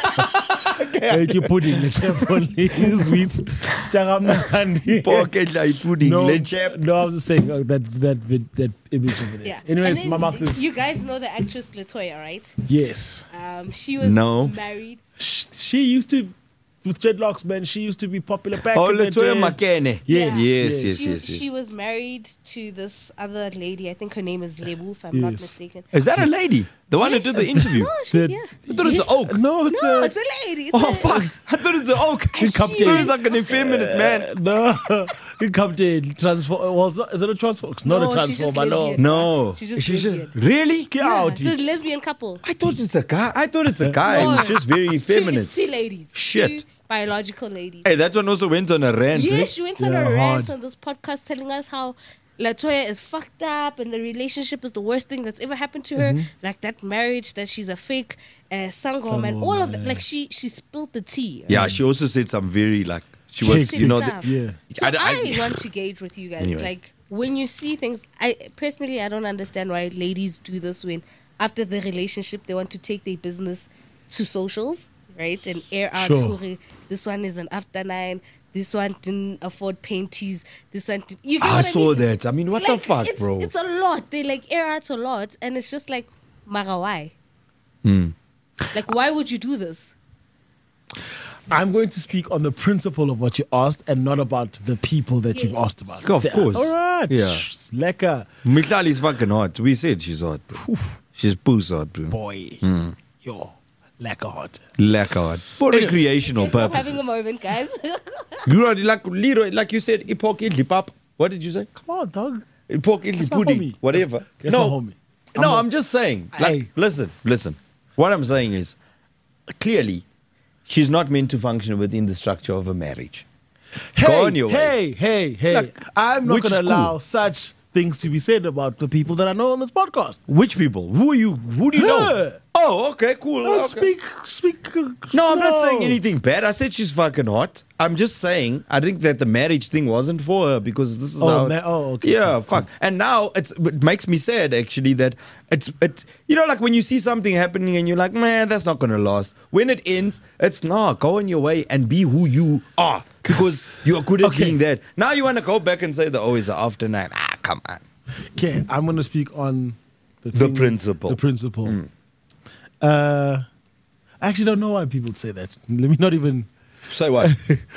Edla pudding. le chef only sweet. Chagamnandi. Pork edla ipudding. No, Le chap. no, I was just saying uh, that that vid- that image over there. Yeah. Anyways, And my then mouth is You guys know the actress Latoya, right? yes. Um, she was No. married. Sh- She used to with dreadlocks, man. She used to be popular back Oh, in the Latoya day. Makene. Yes, Yeah. Yes, yes, She, yes, yes. she was married to this other lady. I think her name is Lebu, if I'm not Yes. mistaken. Is that a lady? The one who did the interview? No, she, The- yeah. I thought it's an oak. No, it's No, a, it's a lady. It's Oh, a, fuck. I thought it's an oak. I she- thought it was like an effeminate man. no. You come to transform. Well, it's not- is it a transform? It's not No, a she's just transformer. No. lesbian. No. She's just She's lesbian. Really? Get Yeah, out. it's a lesbian couple. I thought it's a guy. I thought it's a guy. No. It's just very Two, effeminate. it's two ladies. Shit. Two biological ladies. Hey, that one also went on a rant. eh? Yes, she went on Yeah, a rant hard. on this podcast telling us how Latoya is fucked up and the relationship is the worst thing that's ever happened to her. Like that marriage, that she's a fake uh, sangom and all of that. Like she she spilled the tea. Yeah, she also said some very like she was, Hectic you know, stuff. the, Yeah. So I, I- I- want to gauge with you guys. Anyway. Like when you see things, I personally I don't understand why ladies do this when after the relationship they want to take their business to socials, right, and air out. Sure. "Hore, this one is an after nine. This one didn't afford panties. This one, did, you get I what I saw mean? that. I mean, what the Like, fuck, it's, bro? It's a lot. They like air out a lot, and it's just like, Mara, why? Hmm. Like, why would you do this? I'm going to speak on the principle of what you asked and not about the people that you've Yes. asked about. Of Yeah. course. All right. Yeah. Shh, Lekker. Miklali is fucking hot. We said she's hot. Bro. She's puss hot, bro. Boy. Yo. Lekker hot. Lekker hot. For recreational Okay, stop purposes. having a moment, guys. You know, like Leroy, like you said, ipok idli pap. What did you say? Come on, dog. Ipok idli That's my pudding. homie. Whatever. That's no, my homie. no, I'm- I'm just saying. Like, Hey. listen, listen. What I'm saying is, clearly, she's not meant to function within the structure of a marriage. Hey, Go on your way. hey, hey, hey. Like, I'm not which going to is cool. allow such things to be said about the people that I know on this podcast. Which people? Who are you? Who do you know? Her. Oh, okay, cool. Don't okay. speak, speak. uh, No, I'm not saying anything bad. I said she's fucking hot. I'm just saying I think that the marriage thing wasn't for her because this is Oh, how. ma- oh, okay, Yeah, cool, fuck. And now it's it makes me sad actually that it's it. You know, like when you see something happening and you're like, man, that's not gonna last. When it ends, it's not. Go on your way and be who you are because you are good at Okay. being that. Now you want to go back and say the oh, it's after nine. Ah, come on. Okay, I'm going to speak on the, The thing- principle. The principle. Uh, I actually don't know why people say that. Let me not even. Say what?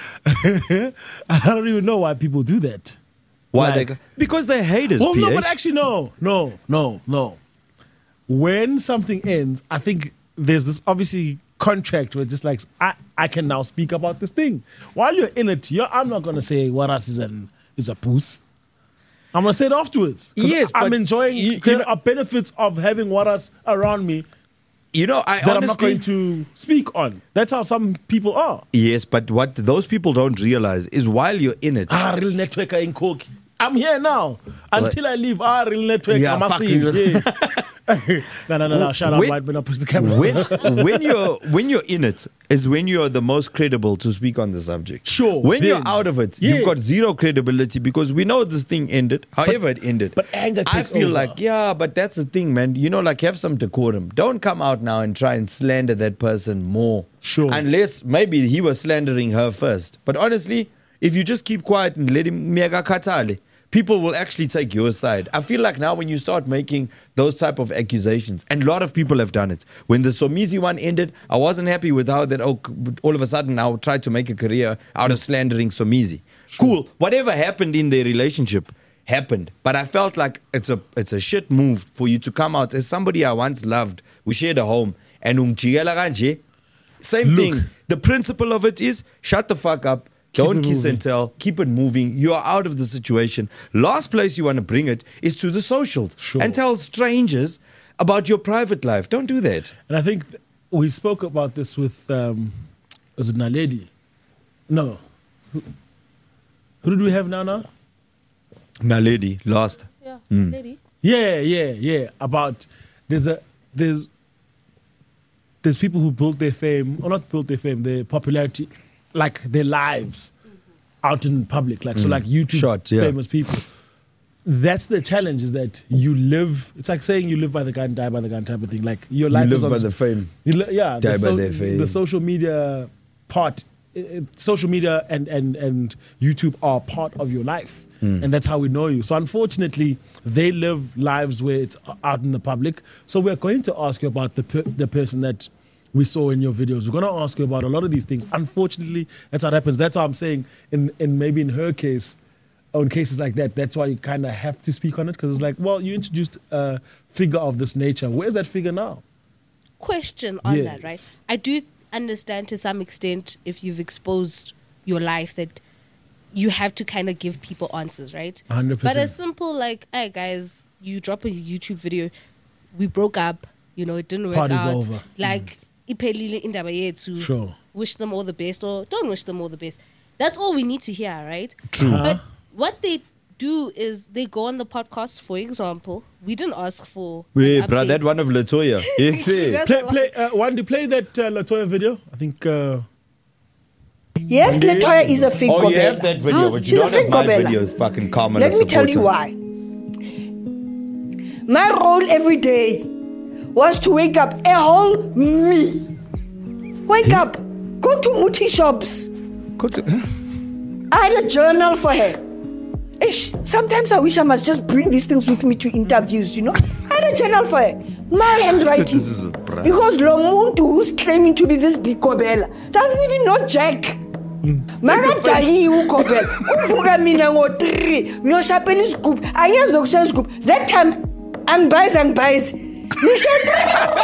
I don't even know why people do that. Why Like- they? Because they're haters. Well, no, P H. but actually, no, no, no, no. When something ends, I think there's this obviously contract where just like I, I can now speak about this thing. While you're in it, you're, I'm not gonna say what else is an is a puss. I'm gonna say it afterwards. 'Cause Yes, I'm but enjoying you- you the know- uh, benefits of having what else around me You know, I that I'm honestly. not going to speak on. That's how some people are. Yes, but what those people don't realize is while you're in it, Ah, real networker in Koki. I'm here now. Until I leave, ah, real network. Yeah, I'm fuck massive. you. Yes. no, no, no, no. Shout out, When- white man, up the camera. when when you're when you're in it is when you're the most credible to speak on the subject. Sure, When then. you're out of it, Yeah. you've got zero credibility because we know this thing ended. However, it ended. but anger I takes feel over. like yeah, but that's the thing, man. You know, like have some decorum. Don't come out now and try and slander that person more. Sure. Unless maybe he was slandering her first. But honestly, if you just keep quiet and let him mega katale, people will actually take your side. I feel like now when you start making those type of accusations, and a lot of people have done it. When the Somizi one ended, I wasn't happy with how that oh, all of a sudden now tried to make a career out of slandering Somizi. Cool. Whatever happened in their relationship happened. But I felt like it's a it's a shit move for you to come out as somebody I once loved. We shared a home. And umjigela kanje. Same Look. thing. The principle of it is shut the fuck up. Don't it kiss moving. and tell. Keep it moving. You are out of the situation. Last place you want to bring it is to the socials Sure. and tell strangers about your private life. Don't do that. And I think th- we spoke about this with, um, was it Naledi? No. Who, who did we have now now? Naledi, lost. Yeah, Hmm. lady. Yeah, yeah, yeah. About, there's a, there's, there's people who built their fame, or not built their fame, their popularity, like their lives out in public. Like, so like YouTube Short, yeah. famous people. That's the challenge, is that you live, it's like saying you live by the gun, die by the gun type of thing. Like your life You is live on by s- the fame. You li- yeah, Die the, by their fame. the social media part, i- i- social media and, and, and YouTube are part of your life. Hmm. And that's how we know you. So unfortunately, they live lives where it's out in the public. So we're going to ask you about the per- the person that we saw in your videos. We're going to ask you about a lot of these things. Unfortunately, that's how it happens. That's why I'm saying, in, in maybe in her case, or in cases like that, that's why you kind of have to speak on it, because it's like, well, you introduced a figure of this nature. Where's that figure now? Question on that, Yes. right? I do understand to some extent if you've exposed your life that you have to kind of give people answers, right? one hundred But percent. as simple like, hey guys, you drop a YouTube video, we broke up, you know, it didn't work Party's out. over. Like, iphelile indaba yethu. Sure. Wish them all the best or don't wish them all the best. That's all we need to hear, right? True. But what they do is they go on the podcast, for example. We didn't ask for. an Wait, bro, that update. one of Latoya. You see? That's Play, a lot. play, uh, Wandy, play that uh, Latoya video. I think. Uh, Yes, Latoya is a fake Oh, you gobela. have that video, but you She's a don't have fake my gobela. video, fucking Kamala Let me tell you supporter. why. My role every day was to wake up a whole me. Wake up, go to Muti shops. Go to- I had a journal for her. Ish, sometimes I wish I must just bring these things with me to interviews, you know. I had a journal for her. My handwriting. This is a bra- Because lo muntu who's claiming to be this big gobela doesn't even know Jack. Makadayi ukobela. Kuvuka mina ngo three. Ngiyoshapela isigubhu. Angiyazi nokushaya isigubhu. That time angibuys angibuys. Ngishaya.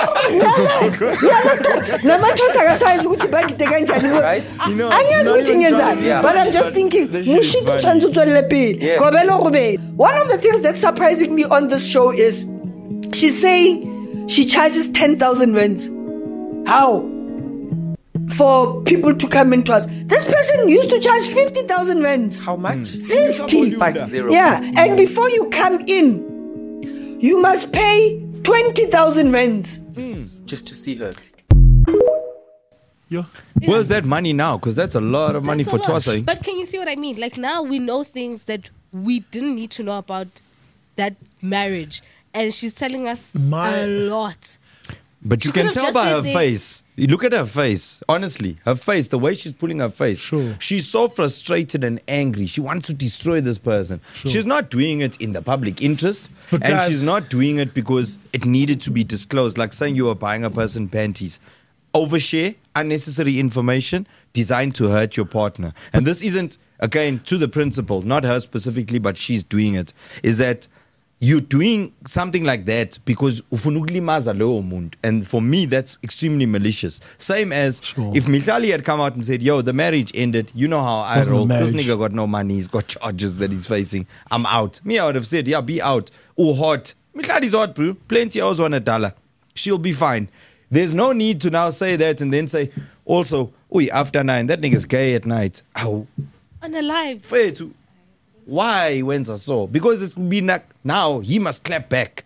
Namathosa akasazi ukuthi bagide kanjani. Right? You know, Angiyazi not ukuthi even ngiyenzani. trying- yeah. But I'm just thinking, This shit is ngishito funny. tshwanetse utswelele pele. Yeah. Gobela o robedi. One of the things that's surprising me on this show is she's saying she charges ten thousand rands. How? For people to come into us. This person used to charge fifty thousand rands. How much? fifty. Five zero. Yeah, and before you come in, you must pay twenty thousand rands. Just to see her. yo. Where's that money now? Because that's a lot of money That's for a lot. Twasa. But can you see what I mean? Like now we know things that we didn't need to know about that marriage. And she's telling us My- a lot. But you She can could've tell just by said her they- face. You look at her face. Honestly, her face, the way she's pulling her face. Sure. She's so frustrated and angry. She wants to destroy this person. She's not doing it in the public interest. But and guys- she's not doing it because it needed to be disclosed. Like saying you were buying a person panties. Overshare, unnecessary information designed to hurt your partner. And this isn't, again, to the principal, not her specifically, but she's doing it. Is that you're doing something like that because ufuna ukulimaza lowo muntu. And for me, that's extremely malicious. Same as Sure. if Mihlali had come out and said, yo, the marriage ended. You know how I Wasn't a roll. This marriage. nigga got no money. He's got charges that he's facing. I'm out. Me, I would have said, yeah, be out. Oh, hot. Mihlali's hot, bro. Plenty hours on a dollar. She'll be fine. There's no need to now say that and then say, also, oi, after nine, that nigga's gay at night. Ow. Unalive. Fethu. Why wenza so? Because it's been like now he must clap back.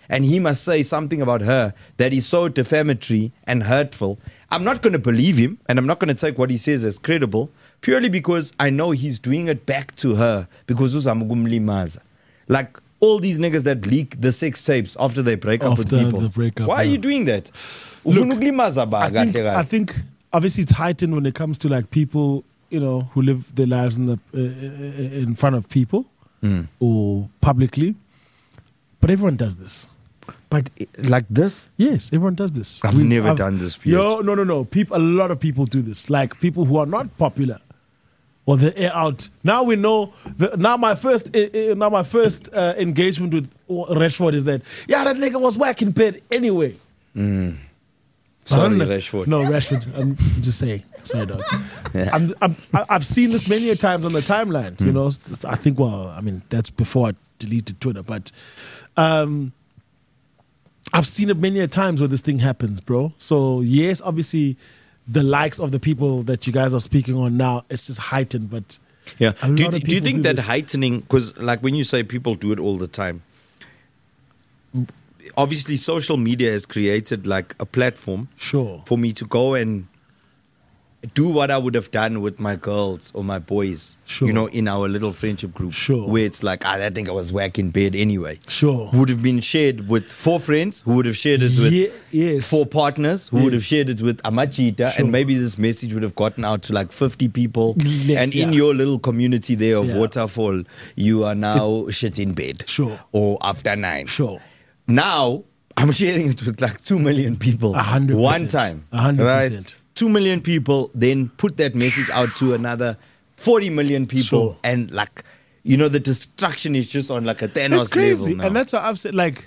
and he must say something about her that is so defamatory and hurtful, I'm not going to believe him, and I'm not going to take what he says as credible, purely because I know he's doing it back to her because uzamgumlimaza. Like all these niggas that leak the sex tapes after they break up with After people. the breakup, Why are yeah. you doing that? Look, Ufunukulimaza ba, I think, kahle kahle. I think obviously it's heightened when it comes to like people, you know, who live their lives in the uh, in front of people Mm. or publicly. But everyone does this. But it- like this? Yes, everyone does this. I've never done this, Piet. Yo, no, no, no. People, a lot of people do this. Like people who are not popular, or they're out. Now we know. The, now my first, uh, uh, now my first uh, engagement with Rashford is that yeah, that nigga was whack in bed anyway. Mm. I don't Sorry, know- Rashford. No, Rashford. I'm just saying. Sorry, dog. I'm, I'm, I- I've seen this many a times on the timeline. Hmm. You know, s- I think. Well, I mean, that's before I deleted Twitter, but um, I've seen it many a times where this thing happens, bro. So yes, obviously, the likes of the people that you guys are speaking on now, it's just heightened. But Yeah. a Do you, lot of do you people think do that this. heightening, because like when you say people do it all the time, obviously social media has created like a platform Sure. for me to go and do what I would have done with my girls or my boys, Sure. you know, in our little friendship group. Sure. Where it's like, ah, I think I was whack in bed anyway. Sure. Would have been shared with four friends who would have shared it with Ye- yes. four partners who would have Yes. shared it with Amachita, Sure. and maybe this message would have gotten out to like fifty people. Yes, and in yeah. your little community there of Yeah. Waterfall, you are now shit in bed. Sure. Or after nine. Sure. Now, I'm sharing it with like two million people. A hundred One percent. time. A hundred right? percent. Two million people, then put that message out to another forty million people. Sure. And like, you know, the destruction is just on like a Thanos It's crazy, level now. and that's why I've said like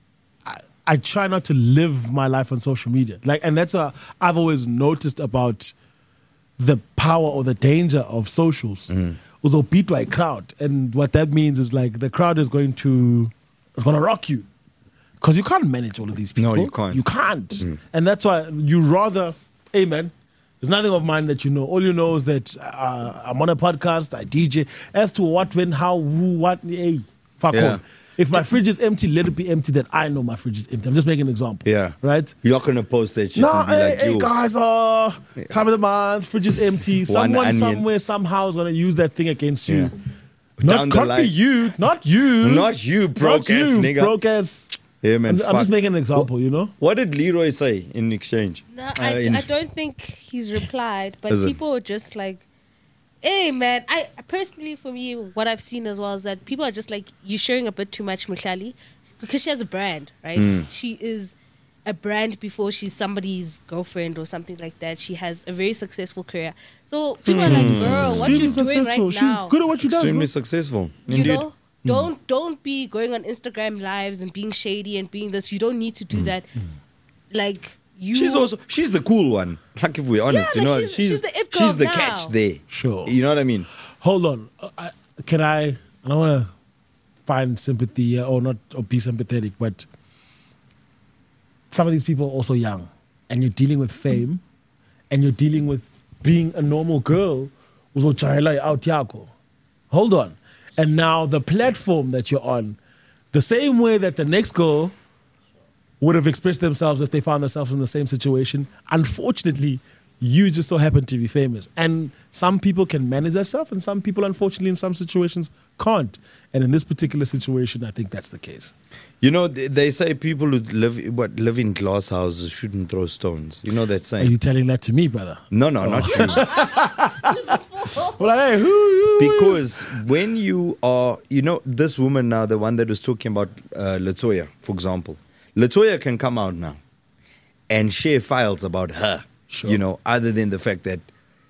I, I try not to live my life on social media, like, and that's what I've always noticed about the power or the danger of socials. Mm-hmm. Also, beat by crowd, and what that means is like the crowd is going to is going to rock you because you can't manage all of these people. No, you can't. You can't, and that's why you rather, hey man. There's nothing of mine that you know. All you know is that uh, I'm on a podcast, I D J. As to what, when, how, who, what, hey, fuck Yeah. on. If my fridge is empty, let it be empty that I know my fridge is empty. I'm just making an example. Yeah. Right? You're not going to post that shit No, and be hey, like, hey yo. guys, uh, time of the month, fridge is empty. Someone onion. somewhere, somehow is going to use that thing against you. Yeah. Not, Down the can't be line. you. Not you. Not you, broke Not ass you, nigga. broke ass. Yeah, man, I'm, I'm fuck. just making an example, you know? What did Leroy say in exchange? No, Uh, I, in- I don't think he's replied, but Is it? people are just like, hey, man. I personally, for me, what I've seen as well is that people are just like, you're sharing a bit too much, Mushali, because she has a brand, right? Mm. She is a brand before she's somebody's girlfriend or something like that. She has a very successful career. So people are like, girl, what you Extremely doing successful. right She's now? good at what she does. Extremely bro. successful. You Indeed. know, don't don't be going on Instagram lives and being shady and being this. You don't need to do that. Like you, She's also she's the cool one. Like if we're honest, Yeah, you like, know, she's- she's she's the it girl she's the now. catch there. Sure. You know what I mean? Hold on. Uh, I, can I? I don't want to find sympathy uh, or not or be sympathetic, but some of these people are also young, and you're dealing with fame, and you're dealing with being a normal girl who's out yako. Hold on. And now the platform that you're on, the same way that the next girl would have expressed themselves if they found themselves in the same situation. Unfortunately, you just so happen to be famous. And some people can manage that stuff, and some people, unfortunately, in some situations, can't. And in this particular situation, I think that's the case. You know, they, they say people who live what live in glass houses shouldn't throw stones. You know that Are saying? you telling that to me, brother? No, no, not you. Well, hey, who you? Because when you are, you know, this woman now, the one that was talking about uh, Latoya, for example, Latoya can come out now and share files about her. Sure. You know, other than the fact that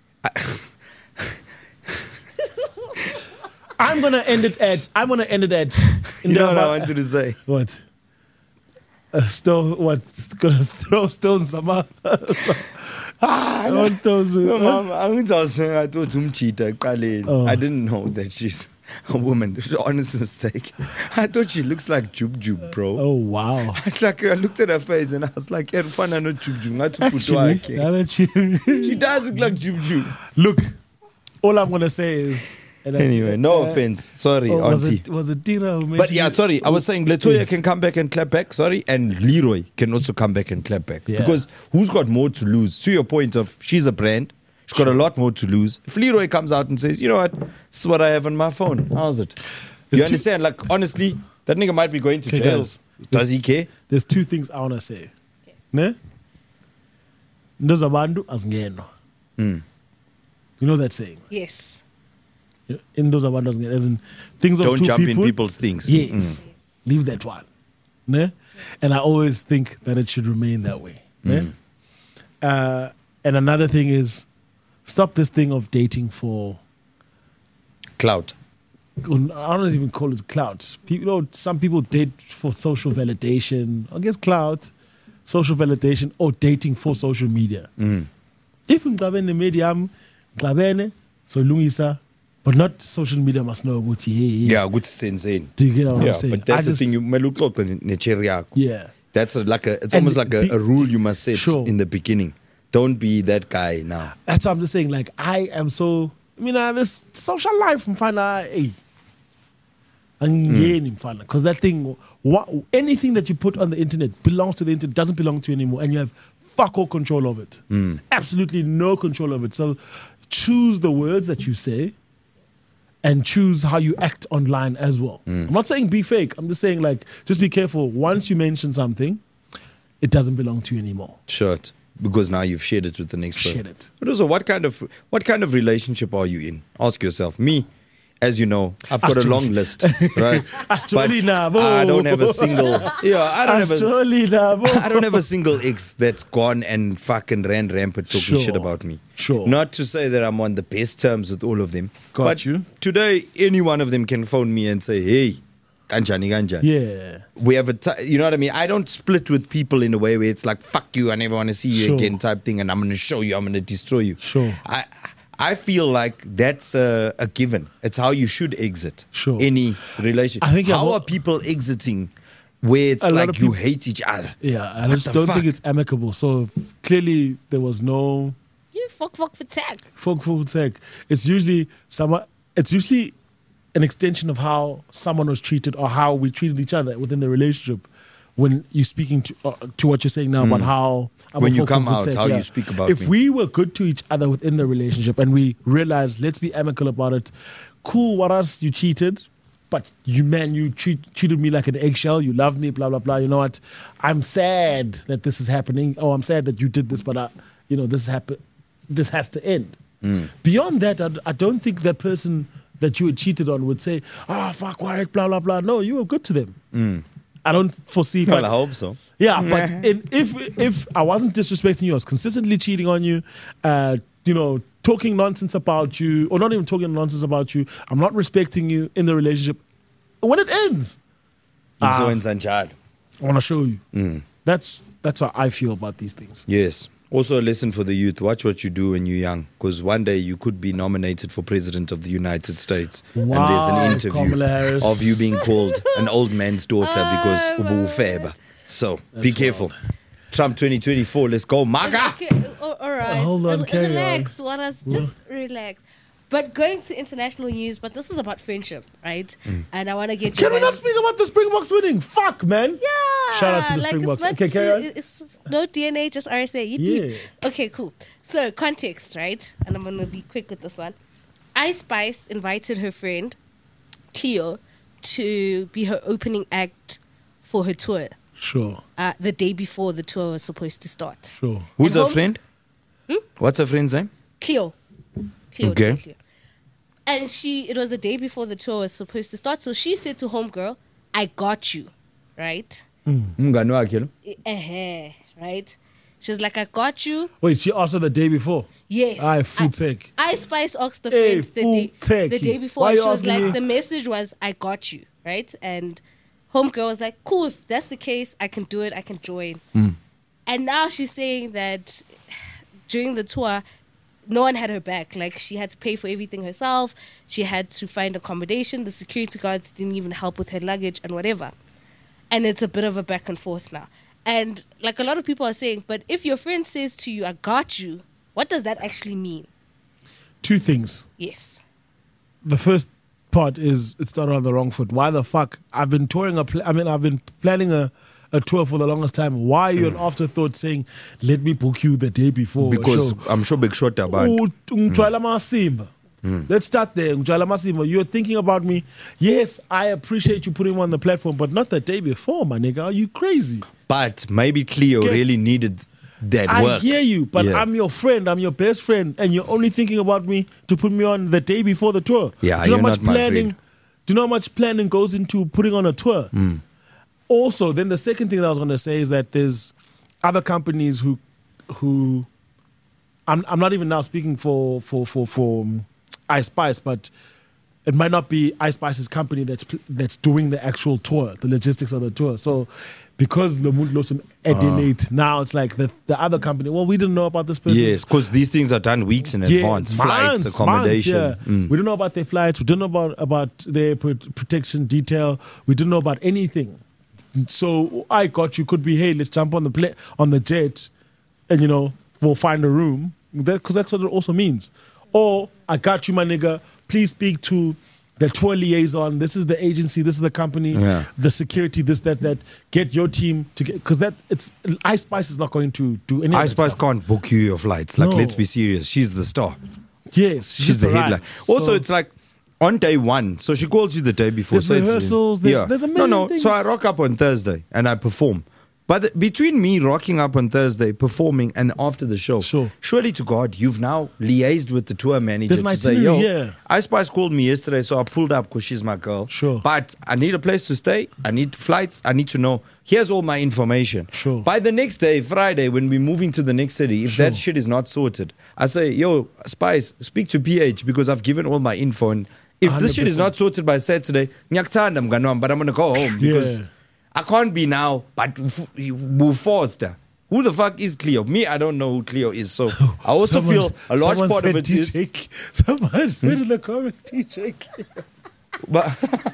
I'm gonna end it at. I'm gonna end it at. you know what I about- wanted to say. What? A stone? What? Gonna throw stones somehow? ah, I don't throw stones. No, mom, I was saying I thought Umchita Khaled. Oh. I didn't know that she's a woman. It was an honest mistake. I thought she looks like Jub Jub, bro. Oh wow! It's like I looked at her face and I was like, "Erfana no Jub Jub." Not to put Actually, her. now that you She does look like Jub Jub. look, all I'm gonna say is And then- Anyway, no uh, offense. Sorry, oh, was auntie. it was it Tira who made But you- yeah, sorry, I was saying Latoya Yes. can come back and clap back, sorry, and Leroy can also come back and clap back. Yeah. Because who's got more to lose? To your point of she's a brand, she's got a lot more to lose. If Leroy comes out and says, you know what, this is what I have on my phone, how's it? You It's understand? Like, honestly, that nigga might be going to Okay, jail. guys, Does he care? There's two things I want to say. Ne? Ndozabandu asingeno. Mm. You know that saying? Yes. In Ndozabandu asingeno. As in, things of Don't two jump people. in people's things. Yes. Leave that one. Ne? And I always think that it should remain that way. Ne? Mm. Uh, and another thing is, stop this thing of dating for, Clout. I don't even call it clout. People, you know, some people date for social validation. I guess clout, social validation, or dating for social media. Mm. If ngicabene medium, ngicabene, so lungisa, but not social media must know about you. Yeah, good insane. Do you get what Yeah, I'm saying? but that's I the just- thing. You may look up in the Yeah. That's a, like a. It's And almost like a, the- a rule you must set Sure. in the beginning. Don't be that guy now. That's what I'm just saying. Like, I am so, I mean, I have this social life, mfana, hey. Mm. Because that thing, what, anything that you put on the internet belongs to the internet, doesn't belong to you anymore, and you have fuck all control of it. Mm. Absolutely no control of it. So choose the words that you say and choose how you act online as well. Mm. I'm not saying be fake. I'm just saying, like, just be careful. Once you mention something, it doesn't belong to you anymore. Shirt. Because now you've shared it with the next person. Shared it. But also, what kind of what kind of relationship are you in? Ask yourself. Me, as you know, I've got a Astrology. long list, right? Astrology But nabo. I don't have a single. Yeah, I don't have a. Actually, nabo. I don't have a single ex that's gone and fucking ran rampant talking Sure. shit about me. Sure. Not to say that I'm on the best terms with all of them. Got but you. Today, any one of them can phone me and say, "Hey, kanjani kanjani." Yeah. We have a, t- you know what I mean? I don't split with people in a way where it's like, fuck you, I never want to see you Sure. again type thing, and I'm going to show you, I'm going to destroy you. Sure. I I feel like that's a, a given. It's how you should exit Sure. any relationship. I think how I've- are people exiting where it's A lot like of you peop- hate each other? Yeah, I What just the don't fuck? think it's amicable. So clearly there was no You fuck fuck for tag. folk folk tech. It's usually someone. It's usually an extension of how someone was treated or how we treated each other within the relationship. When you're speaking to uh, to what you're saying now about how I'm When a you folk come folk out, tech, how you speak about if me. we were good to each other within the relationship and we realized, let's be amicable about it. Cool, what else? You cheated, but you man, you treat, treated me like an eggshell. You loved me, blah blah blah. You know what? I'm sad that this is happening. Oh, I'm sad that you did this, but I, you know, this happen. This has to end. Mm. Beyond that, I, I don't think that person that you had cheated on would say, "Ah, oh, fuck, Warwick, blah blah blah." No, you were good to them. Mm. I don't foresee. Well, but- I hope so. yeah, but in, if if I wasn't disrespecting you, I was consistently cheating on you, uh, you know, talking nonsense about you, or not even talking nonsense about you. I'm not respecting you in the relationship. When it ends, I'm so Ah. in Sanchad. I want to show you. Mm. That's that's how I feel about these things. Yes. Also, a lesson for the youth: watch what you do when you're young, because one day you could be nominated for president of the United States, and there's Wow, an interview Kamala Harris. of you being called an old man's daughter because ubu ufeba. So be That's careful. Trump twenty twenty-four. Let's go, MAGA. Okay, all all right. Hold on, Rel- carry relax, what else? Just relax. But going to international news, but this is about friendship, right? Mm. And I want to get you Can we guys- not speak about the Springboks winning? Fuck, man. Yeah. Shout out to the like Springboks. It's not, Okay, carry on. It's no D N A, just R S A. You Yeah. deep. Okay, cool. So context, right? And I'm gonna be quick with this one. Ice Spice invited her friend Cleo to be her opening act for her tour. Sure, Uh, the day before the tour was supposed to start. sure. Who's And her home- friend? What's her friend's name? Cleo. Cleo. Okay. Cleo. And she, it was the day before the tour was supposed to start. So she said to Homegirl, I got you, right? Mngani wakhe lo. Uh-huh, right? She's like, I got you. Wait, she asked her the day before. Yes. Aye, full I- tech. I Spice asked the Hey, friend the full day, tech. the day before. Why And you she was asking like, me? the message was, I got you, right? And Homegirl was like, cool, if that's the case, I can do it, I can join. And now she's saying that during the tour, no one had her back. Like, she had to pay for everything herself. She had to find accommodation. The security guards didn't even help with her luggage and whatever. And it's a bit of a back and forth now. And like a lot of people are saying, but if your friend says to you, I got you, what does that actually mean? Two things. Yes. the first part is it started on the wrong foot. Why the fuck? I've been touring a. Pl- I mean, I've been planning a, a tour for the longest time. Why are you an afterthought saying, "Let me book you the day before"? a Because show? I'm sure Big Shot about. Oh, Ngijwayela Masimba. Let's start there. Ngijwayela Masimba, you're thinking about me. Yes, I appreciate you putting me on the platform, but not the day before, my nigga. Are you crazy? But maybe Cleo Get- really needed that I work. hear you, but Yeah. I'm your friend. I'm your best friend, and you're only thinking about me to put me on the day before the tour. Yeah, do you know you're how much not my planning? friend. Do you know how much planning goes into putting on a tour? Hmm. Also, then the second thing that I was going to say is that there's other companies who, who, I'm I'm not even now speaking for for for for um, iSpice, but it might not be iSpice's company that's pl- that's doing the actual tour, the logistics of the tour. So because Lamont lost him Adelaide, now it's like the the other company. Well, we didn't know about this person. Yes, because these things are done weeks in advance. Flights, accommodation. Months, yeah. Mm. We don't know about their flights. We don't know about, about their pro- protection detail. We don't know about anything. So I got you. Could be, hey, let's jump on the pla- on the jet, and you know we'll find a room. Because that's what it also means. Or I got you, my nigga. Please speak to the tour liaison. This is the agency. This is the company. Yeah. The security. This, that, that. Get your team to get because that it's iSpice is not going to do any. of that iSpice stuff. can't book you your flights. Like, No. let's be serious. She's the star. Yes, She's the headline. arrives. Also, So- it's like on day one. So she calls you the day before. There's so it's- rehearsals, there's- there's a no, million no. things. So I rock up on Thursday and I perform. But the- between me rocking up on Thursday, performing, and after the show, Sure. surely to God, you've now liaised with the tour manager There's an to say, yo, itinerary, yeah. iSpice called me yesterday, so I pulled up because she's my girl. Sure. But I need a place to stay. I need flights. I need to know. Here's all my information. Sure. By the next day, Friday, when we're moving to the next city, if that shit is not sorted, I say, yo, Spice, speak to P H because I've given all my info. And if this shit is one hundred percent. not sorted by Saturday, nyakuthanda mngani wami, but I'm going to go home because Yeah. I can't be now, but f- we're forced. Who the fuck is Cleo? Me, I don't know who Cleo is. So I also Someone- feel a large someone part of said it is. D J, someone said in the comments, D J. But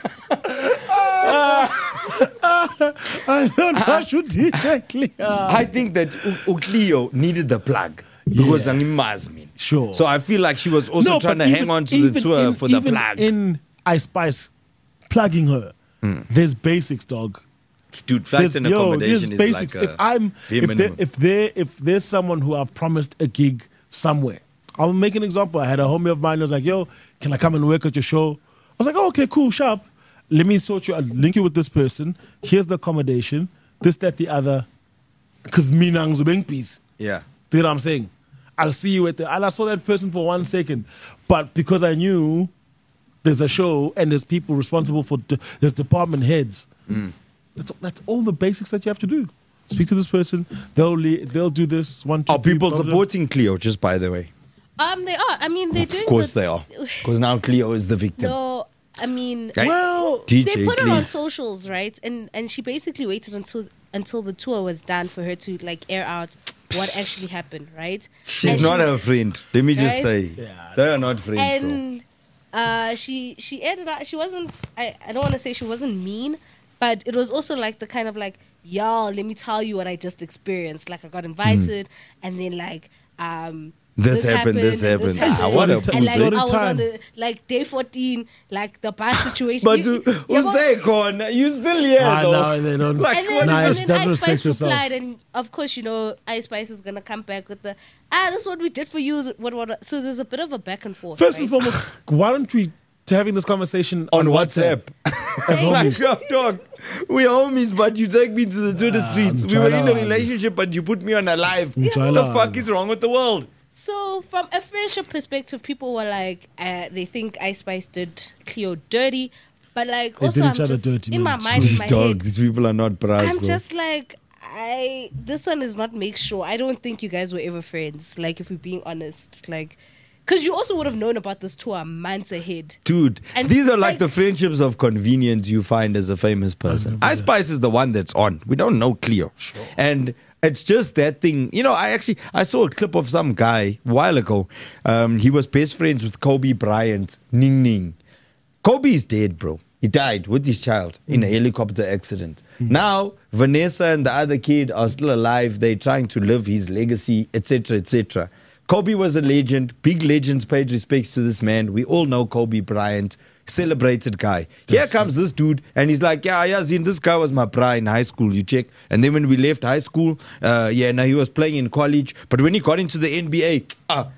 I don't know who D J Cleo. I think that U- U- Cleo needed the plug because Yeah. angimazi mina. Sure. So I feel like she was also No, trying but to even- hang on to the even tour in- for the even plug. In iSpice plugging her, there's basics, dog. Dude, flights There's, and yo, accommodation there's is basics. like a if I'm bare if there, minimum. if there if there's someone who I've promised a gig somewhere, I'll make an example. I had a homie of mine who was like, "Yo, can I come and work at your show?" I was like, oh, "Okay, cool, sharp. Let me sort you. I'll link you with this person. Here's the accommodation. This, that, the other. Because me nang's a bank piece. Yeah. Do you know what I'm saying? I'll see you at the. And I saw that person for one second, but because I knew there's a show and there's people responsible for de- there's department heads. Mm. That's that's all the basics that you have to do. Speak to this person. They'll le- they'll do this one. Two, Are three, people blah, blah, blah. supporting Cleo, just by the way? Um, they are. I mean, they're doing. Of course the, they are. Because now Cleo is the victim. No, I mean, Right? Well, D they J put her Cleo. on socials, right? And and she basically waited until until the tour was done for her to like air out what actually happened, right? She's And not she- her friend. Let me just Right? say. Yeah. They are not friends, bro. and uh, she she aired it out. She wasn't. I, I don't want to say she wasn't mean, but it was also like the kind of like, y'all, let me tell you what I just experienced. Like I got invited, and then like um. This happened, this and happened. Ah, what a and pussy. like Story I was time. on the like day fourteen, like the bus situation. But You- you, you- who's you- that con? You still here, Ah, though. no, they don't. Like, And what then, Nah, and it's- then doesn't Ice respect Spice yourself. replied, and of course, you know, Ice Spice is gonna come back with the ah, that's what we did for you. What what? So there's a bit of a back and forth. First right? and foremost, why don't we to having this conversation on on, WhatsApp. as Like, homies? yo, dog, we're homies, but you take me to the Twitter Ah, streets. I'm We were trying in a to- relationship, but you put me on a live. I'm What trying the to- fuck is wrong with the world? So from a friendship perspective, people were like, uh, they think Ice Spice did Cleo dirty, but like They also did I'm each other just dirty, in man. my mind, in my Dog, head, these people are not brass, I'm bro. just like, I this one is not make sure. I don't think you guys were ever friends. Like if we're being honest, like because you also would have known about this tour months ahead. Dude, And these are like, like- the friendships of convenience you find as a famous person. Ice Spice is the one that's on. We don't know Cleo. And it's just that thing. You know, I actually, I saw a clip of some guy a while ago. Um, he was best friends with Kobe Bryant, Ning Ning. Kobe is dead, bro. He died with his child in a helicopter accident. Now, Vanessa and the other kid are still alive. They're trying to live his legacy, et cetera, et cetera. Kobe was a legend. Big legends paid respects to this man. We all know Kobe Bryant. Celebrated guy. Here comes this dude, and he's like, yeah, yeah, Zin, this guy was my bra in high school, you check. And then when we left high school, uh, yeah, now he was playing in college. But when he got into the N B A, ah,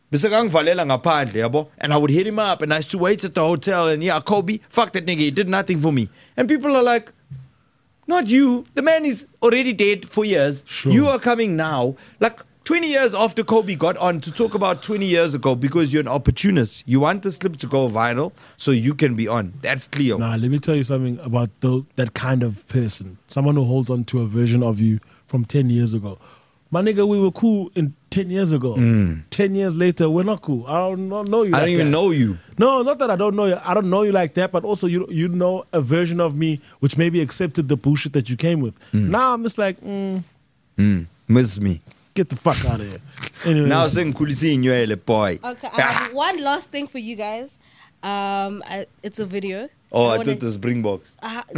and I would hit him up, and I used to wait at the hotel, and yeah, Kobe, fuck that nigga, he did nothing for me. And people are like, not you. The man is already dead for years. Sure. You are coming now. Like, twenty years after Kobe got on to talk about twenty years ago because you're an opportunist. You want the slip to go viral so you can be on. That's clear. Nah, let me tell you something about those, that kind of person. Someone who holds on to a version of you from ten years ago. My nigga, we were cool in ten years ago. Mm. ten years later, we're not cool. I don't know know you I like don't even that. know you. No, not that I don't know you. I don't know you like that, but also you you know a version of me which maybe accepted the bullshit that you came with. Now I'm just like, mm, Mm. Miss me. get the fuck out of here. Anyways, Now saying kulisi nywele boy. Okay, I have one last thing for you guys. Um, I, it's a video. Oh, I wanna- thought the Springboks.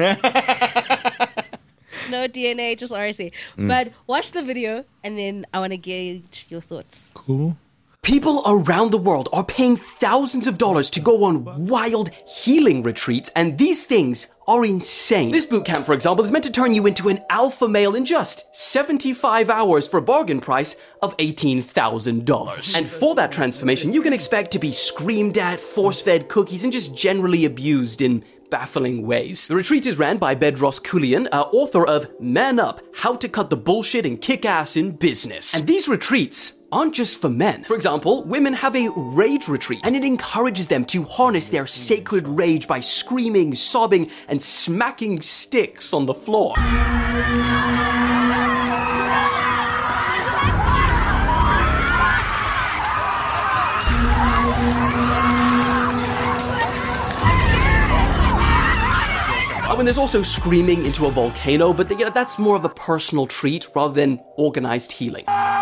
No D N A, just R S A. Mm. But watch the video, and then I want to gauge your thoughts. cool. People around the world are paying thousands of dollars to go on wild healing retreats, and these things are insane. This boot camp, for example, is meant to turn you into an alpha male in just seventy-five hours for a bargain price of eighteen thousand dollars. And for that transformation, you can expect to be screamed at, force-fed cookies, and just generally abused in baffling ways. The retreat is ran by Bedros Keuilian, uh, author of Man Up, How to Cut the Bullshit and Kick Ass in Business. And these retreats aren't just for men. For example, women have a rage retreat, and it encourages them to harness their sacred rage by screaming, sobbing, and smacking sticks on the floor. Oh, and there's also screaming into a volcano, but you know, that's more of a personal treat rather than organized healing.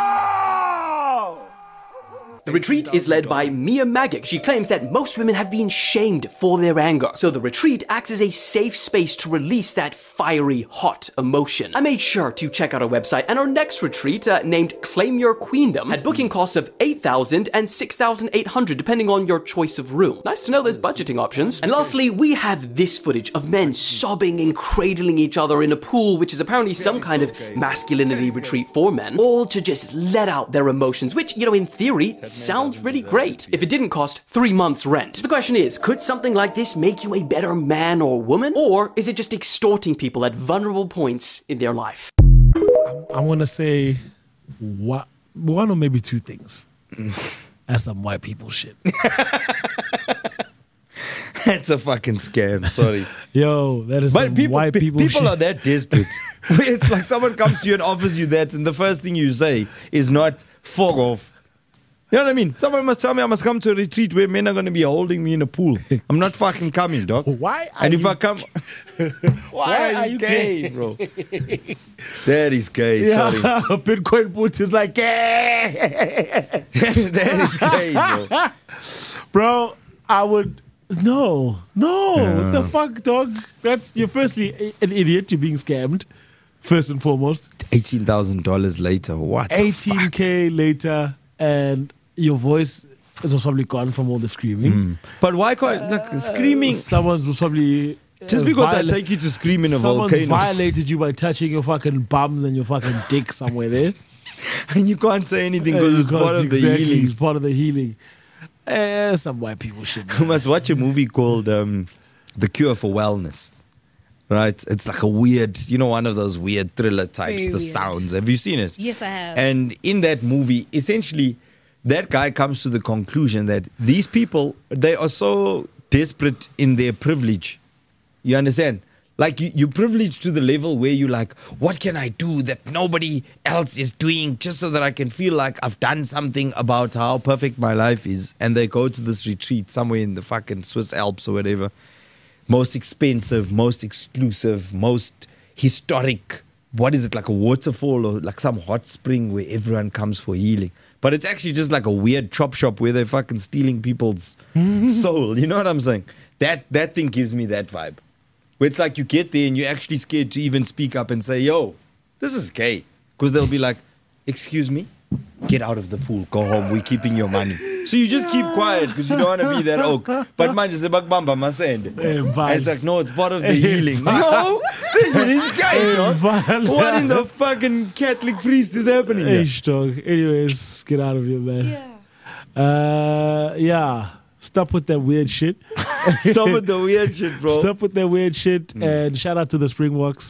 The retreat is led by Mia Magic. She claims that most women have been shamed for their anger. So the retreat acts as a safe space to release that fiery, hot emotion. I made sure to check out our website, and our next retreat, uh, named Claim Your Queendom, had booking costs of eight thousand dollars and six thousand eight hundred dollars depending on your choice of room. Nice to know there's budgeting options. And lastly, we have this footage of men sobbing and cradling each other in a pool, which is apparently some kind of masculinity retreat for men, all to just let out their emotions, which, you know, in theory, sounds really great if it didn't cost three months' rent. The question is, could something like this make you a better man or woman? Or is it just extorting people at vulnerable points in their life? I want to say what, one or maybe two things. That's some white people shit. That's a fucking scam. Sorry. Yo, that is some But people, white pe- people, people shit. are that desperate. It's like someone comes to you and offers you that, and the first thing you say is not "fuck off." You know what I mean? Someone must tell me I must come to a retreat where men are going to be holding me in a pool. I'm not fucking coming, dog. Why are And if you- I come, why, are you gay, bro? That is gay. Yeah, Sorry, Bitcoin boot is like, yeah. that is gay, bro. Bro, I would no, no. What the fuck, dog? That's you're firstly a- an idiot. You're being scammed, first and foremost. Eighteen thousand dollars later. What? the eighteen fuck? k later, and your voice is most probably gone from all the screaming. But why can't like screaming? Someone's most probably Just uh, because I viola- take you to scream in a someone's volcano, violated you by touching your fucking bums and your fucking dick somewhere there. and you can't say anything Uh, because it's because part of the exactly, healing. It's part of the healing. Eh, some white people shit. You man. must watch a movie called um, The Cure for Wellness. Right? It's like a weird, you know, one of those weird thriller types, Very the weird. sounds. Have you seen it? Yes, I have. And in that movie, essentially, that guy comes to the conclusion that these people, they are so desperate in their privilege. You understand? Like, you, you're privileged to the level where you're like, what can I do that nobody else is doing just so that I can feel like I've done something about how perfect my life is? And they go to this retreat somewhere in the fucking Swiss Alps or whatever. Most expensive, most exclusive, most historic. What is it, like a waterfall or like some hot spring where everyone comes for healing? But it's actually just like a weird chop shop where they're fucking stealing people's soul. You know what I'm saying? That that thing gives me that vibe. Where it's like you get there and you're actually scared to even speak up and say, yo, this is gay. Because they'll be like, excuse me? get out of the pool, go home, we're keeping your money. So you just keep quiet because you don't want to be that oak. But man, just bakbamba masende. And it's like, no, it's part of the healing. No, this shit is guy, dog. What in the fucking Catholic priest is happening here? Hey, dog. Anyways, get out of here, man. Yeah. Uh, yeah. Stop with that weird shit. Stop with the weird shit, bro. Stop with that weird shit. Mm. And shout out to the Springboks.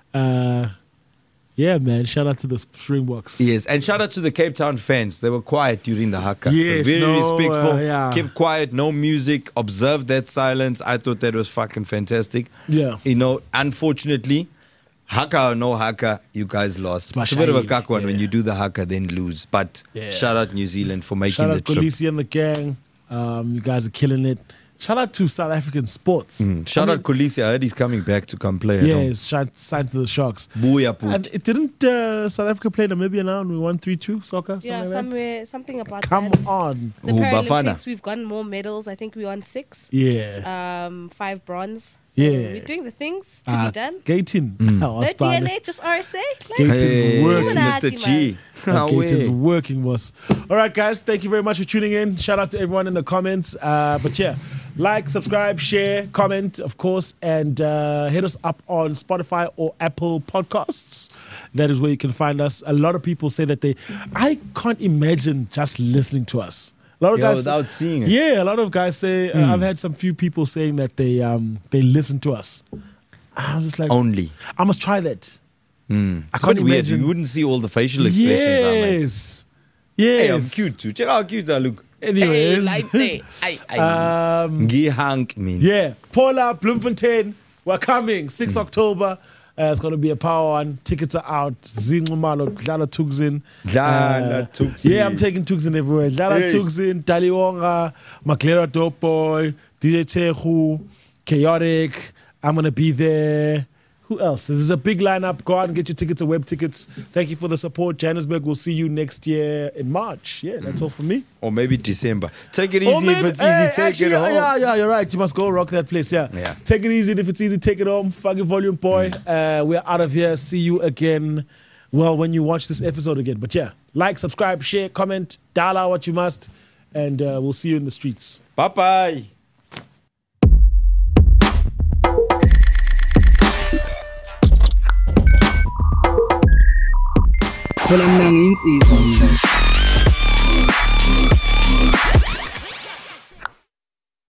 Uh, yeah, man. Shout out to the Springboks. Yes, and shout out to the Cape Town fans. They were quiet during the haka. Yes, very no, respectful. uh, yeah. Kept quiet, no music. Observed that silence. I thought that was fucking fantastic. Yeah. You know, unfortunately, haka or no haka, you guys lost. It's a bit of a cuck one yeah. when you do the haka, then lose. But Yeah. shout out New Zealand for making Shout the out trip. Kolisi and the gang. Um, you guys are killing it. Shout out to South African sports. Mm. Shout I out Kolisi. I heard he's coming back to come play. at home. Yes, shout, signed to the Sharks. Booyah, Poot. And it didn't uh, South Africa play Namibia now and we won three two soccer? Yeah, something like that? somewhere, something about Come that. on. The Ooh, Bafana. Paralympics, we've gotten more medals. I think we won six. Yeah. Um, five bronze. So Yeah. we're doing the things to Ah, be done. Gaten. Mm. Oh, No Spana. D N A, just R S A. Like, Gaten's Hey, working. Mister G. Uh, Gaten's Away. working, boss. All right, guys. Thank you very much for tuning in. Shout out to everyone in the comments. Uh, but yeah, like, subscribe, share, comment, of course, and uh, hit us up on Spotify or Apple Podcasts. That is where you can find us. A lot of people say that they, I can't imagine just listening to us. A lot of Yeah, guys without seeing it. Yeah, a lot of guys say. Uh, I've had some few people saying that they um they listen to us. I'm just like, Only. I must try that. Mm. I Quite can't weird. imagine. You wouldn't see all the facial expressions I make. Yes. Yes. Hey, I'm cute too. Check out how cute I look. Anyways. Hey, like that. Ay, ay. Um, Gihank, man. yeah. Paula Bloemfontein, we're coming. sixth October. Uh, it's going to be a power one. Tickets are out. Zinxumalo, Dlala Tugzin. Dlala Tugzin. Yeah, I'm taking Tugzin everywhere. Dlala Hey. Tugzin, Daliwonga, Maklera Dope, D J Chehu, Chaotic. I'm going to be there. Who else? There's a big lineup. Go out and get your tickets at Web Tickets. Thank you for the support. Johannesburg, we'll see you next year in March. Yeah, that's all from me. Or maybe December. Take it easy Or maybe- if it's hey, easy. Take actually, it yeah, home. Yeah, yeah, you're right. You must go rock that place. Yeah. Yeah. Take it easy. And if it's easy, take it home. Fucking volume, boy. Uh, we're out of here. See you again. Well, when you watch this episode again. But yeah, like, subscribe, share, comment, dial out what you must. And uh, we'll see you in the streets. Bye bye. Phela mina ngiyinsizwa mina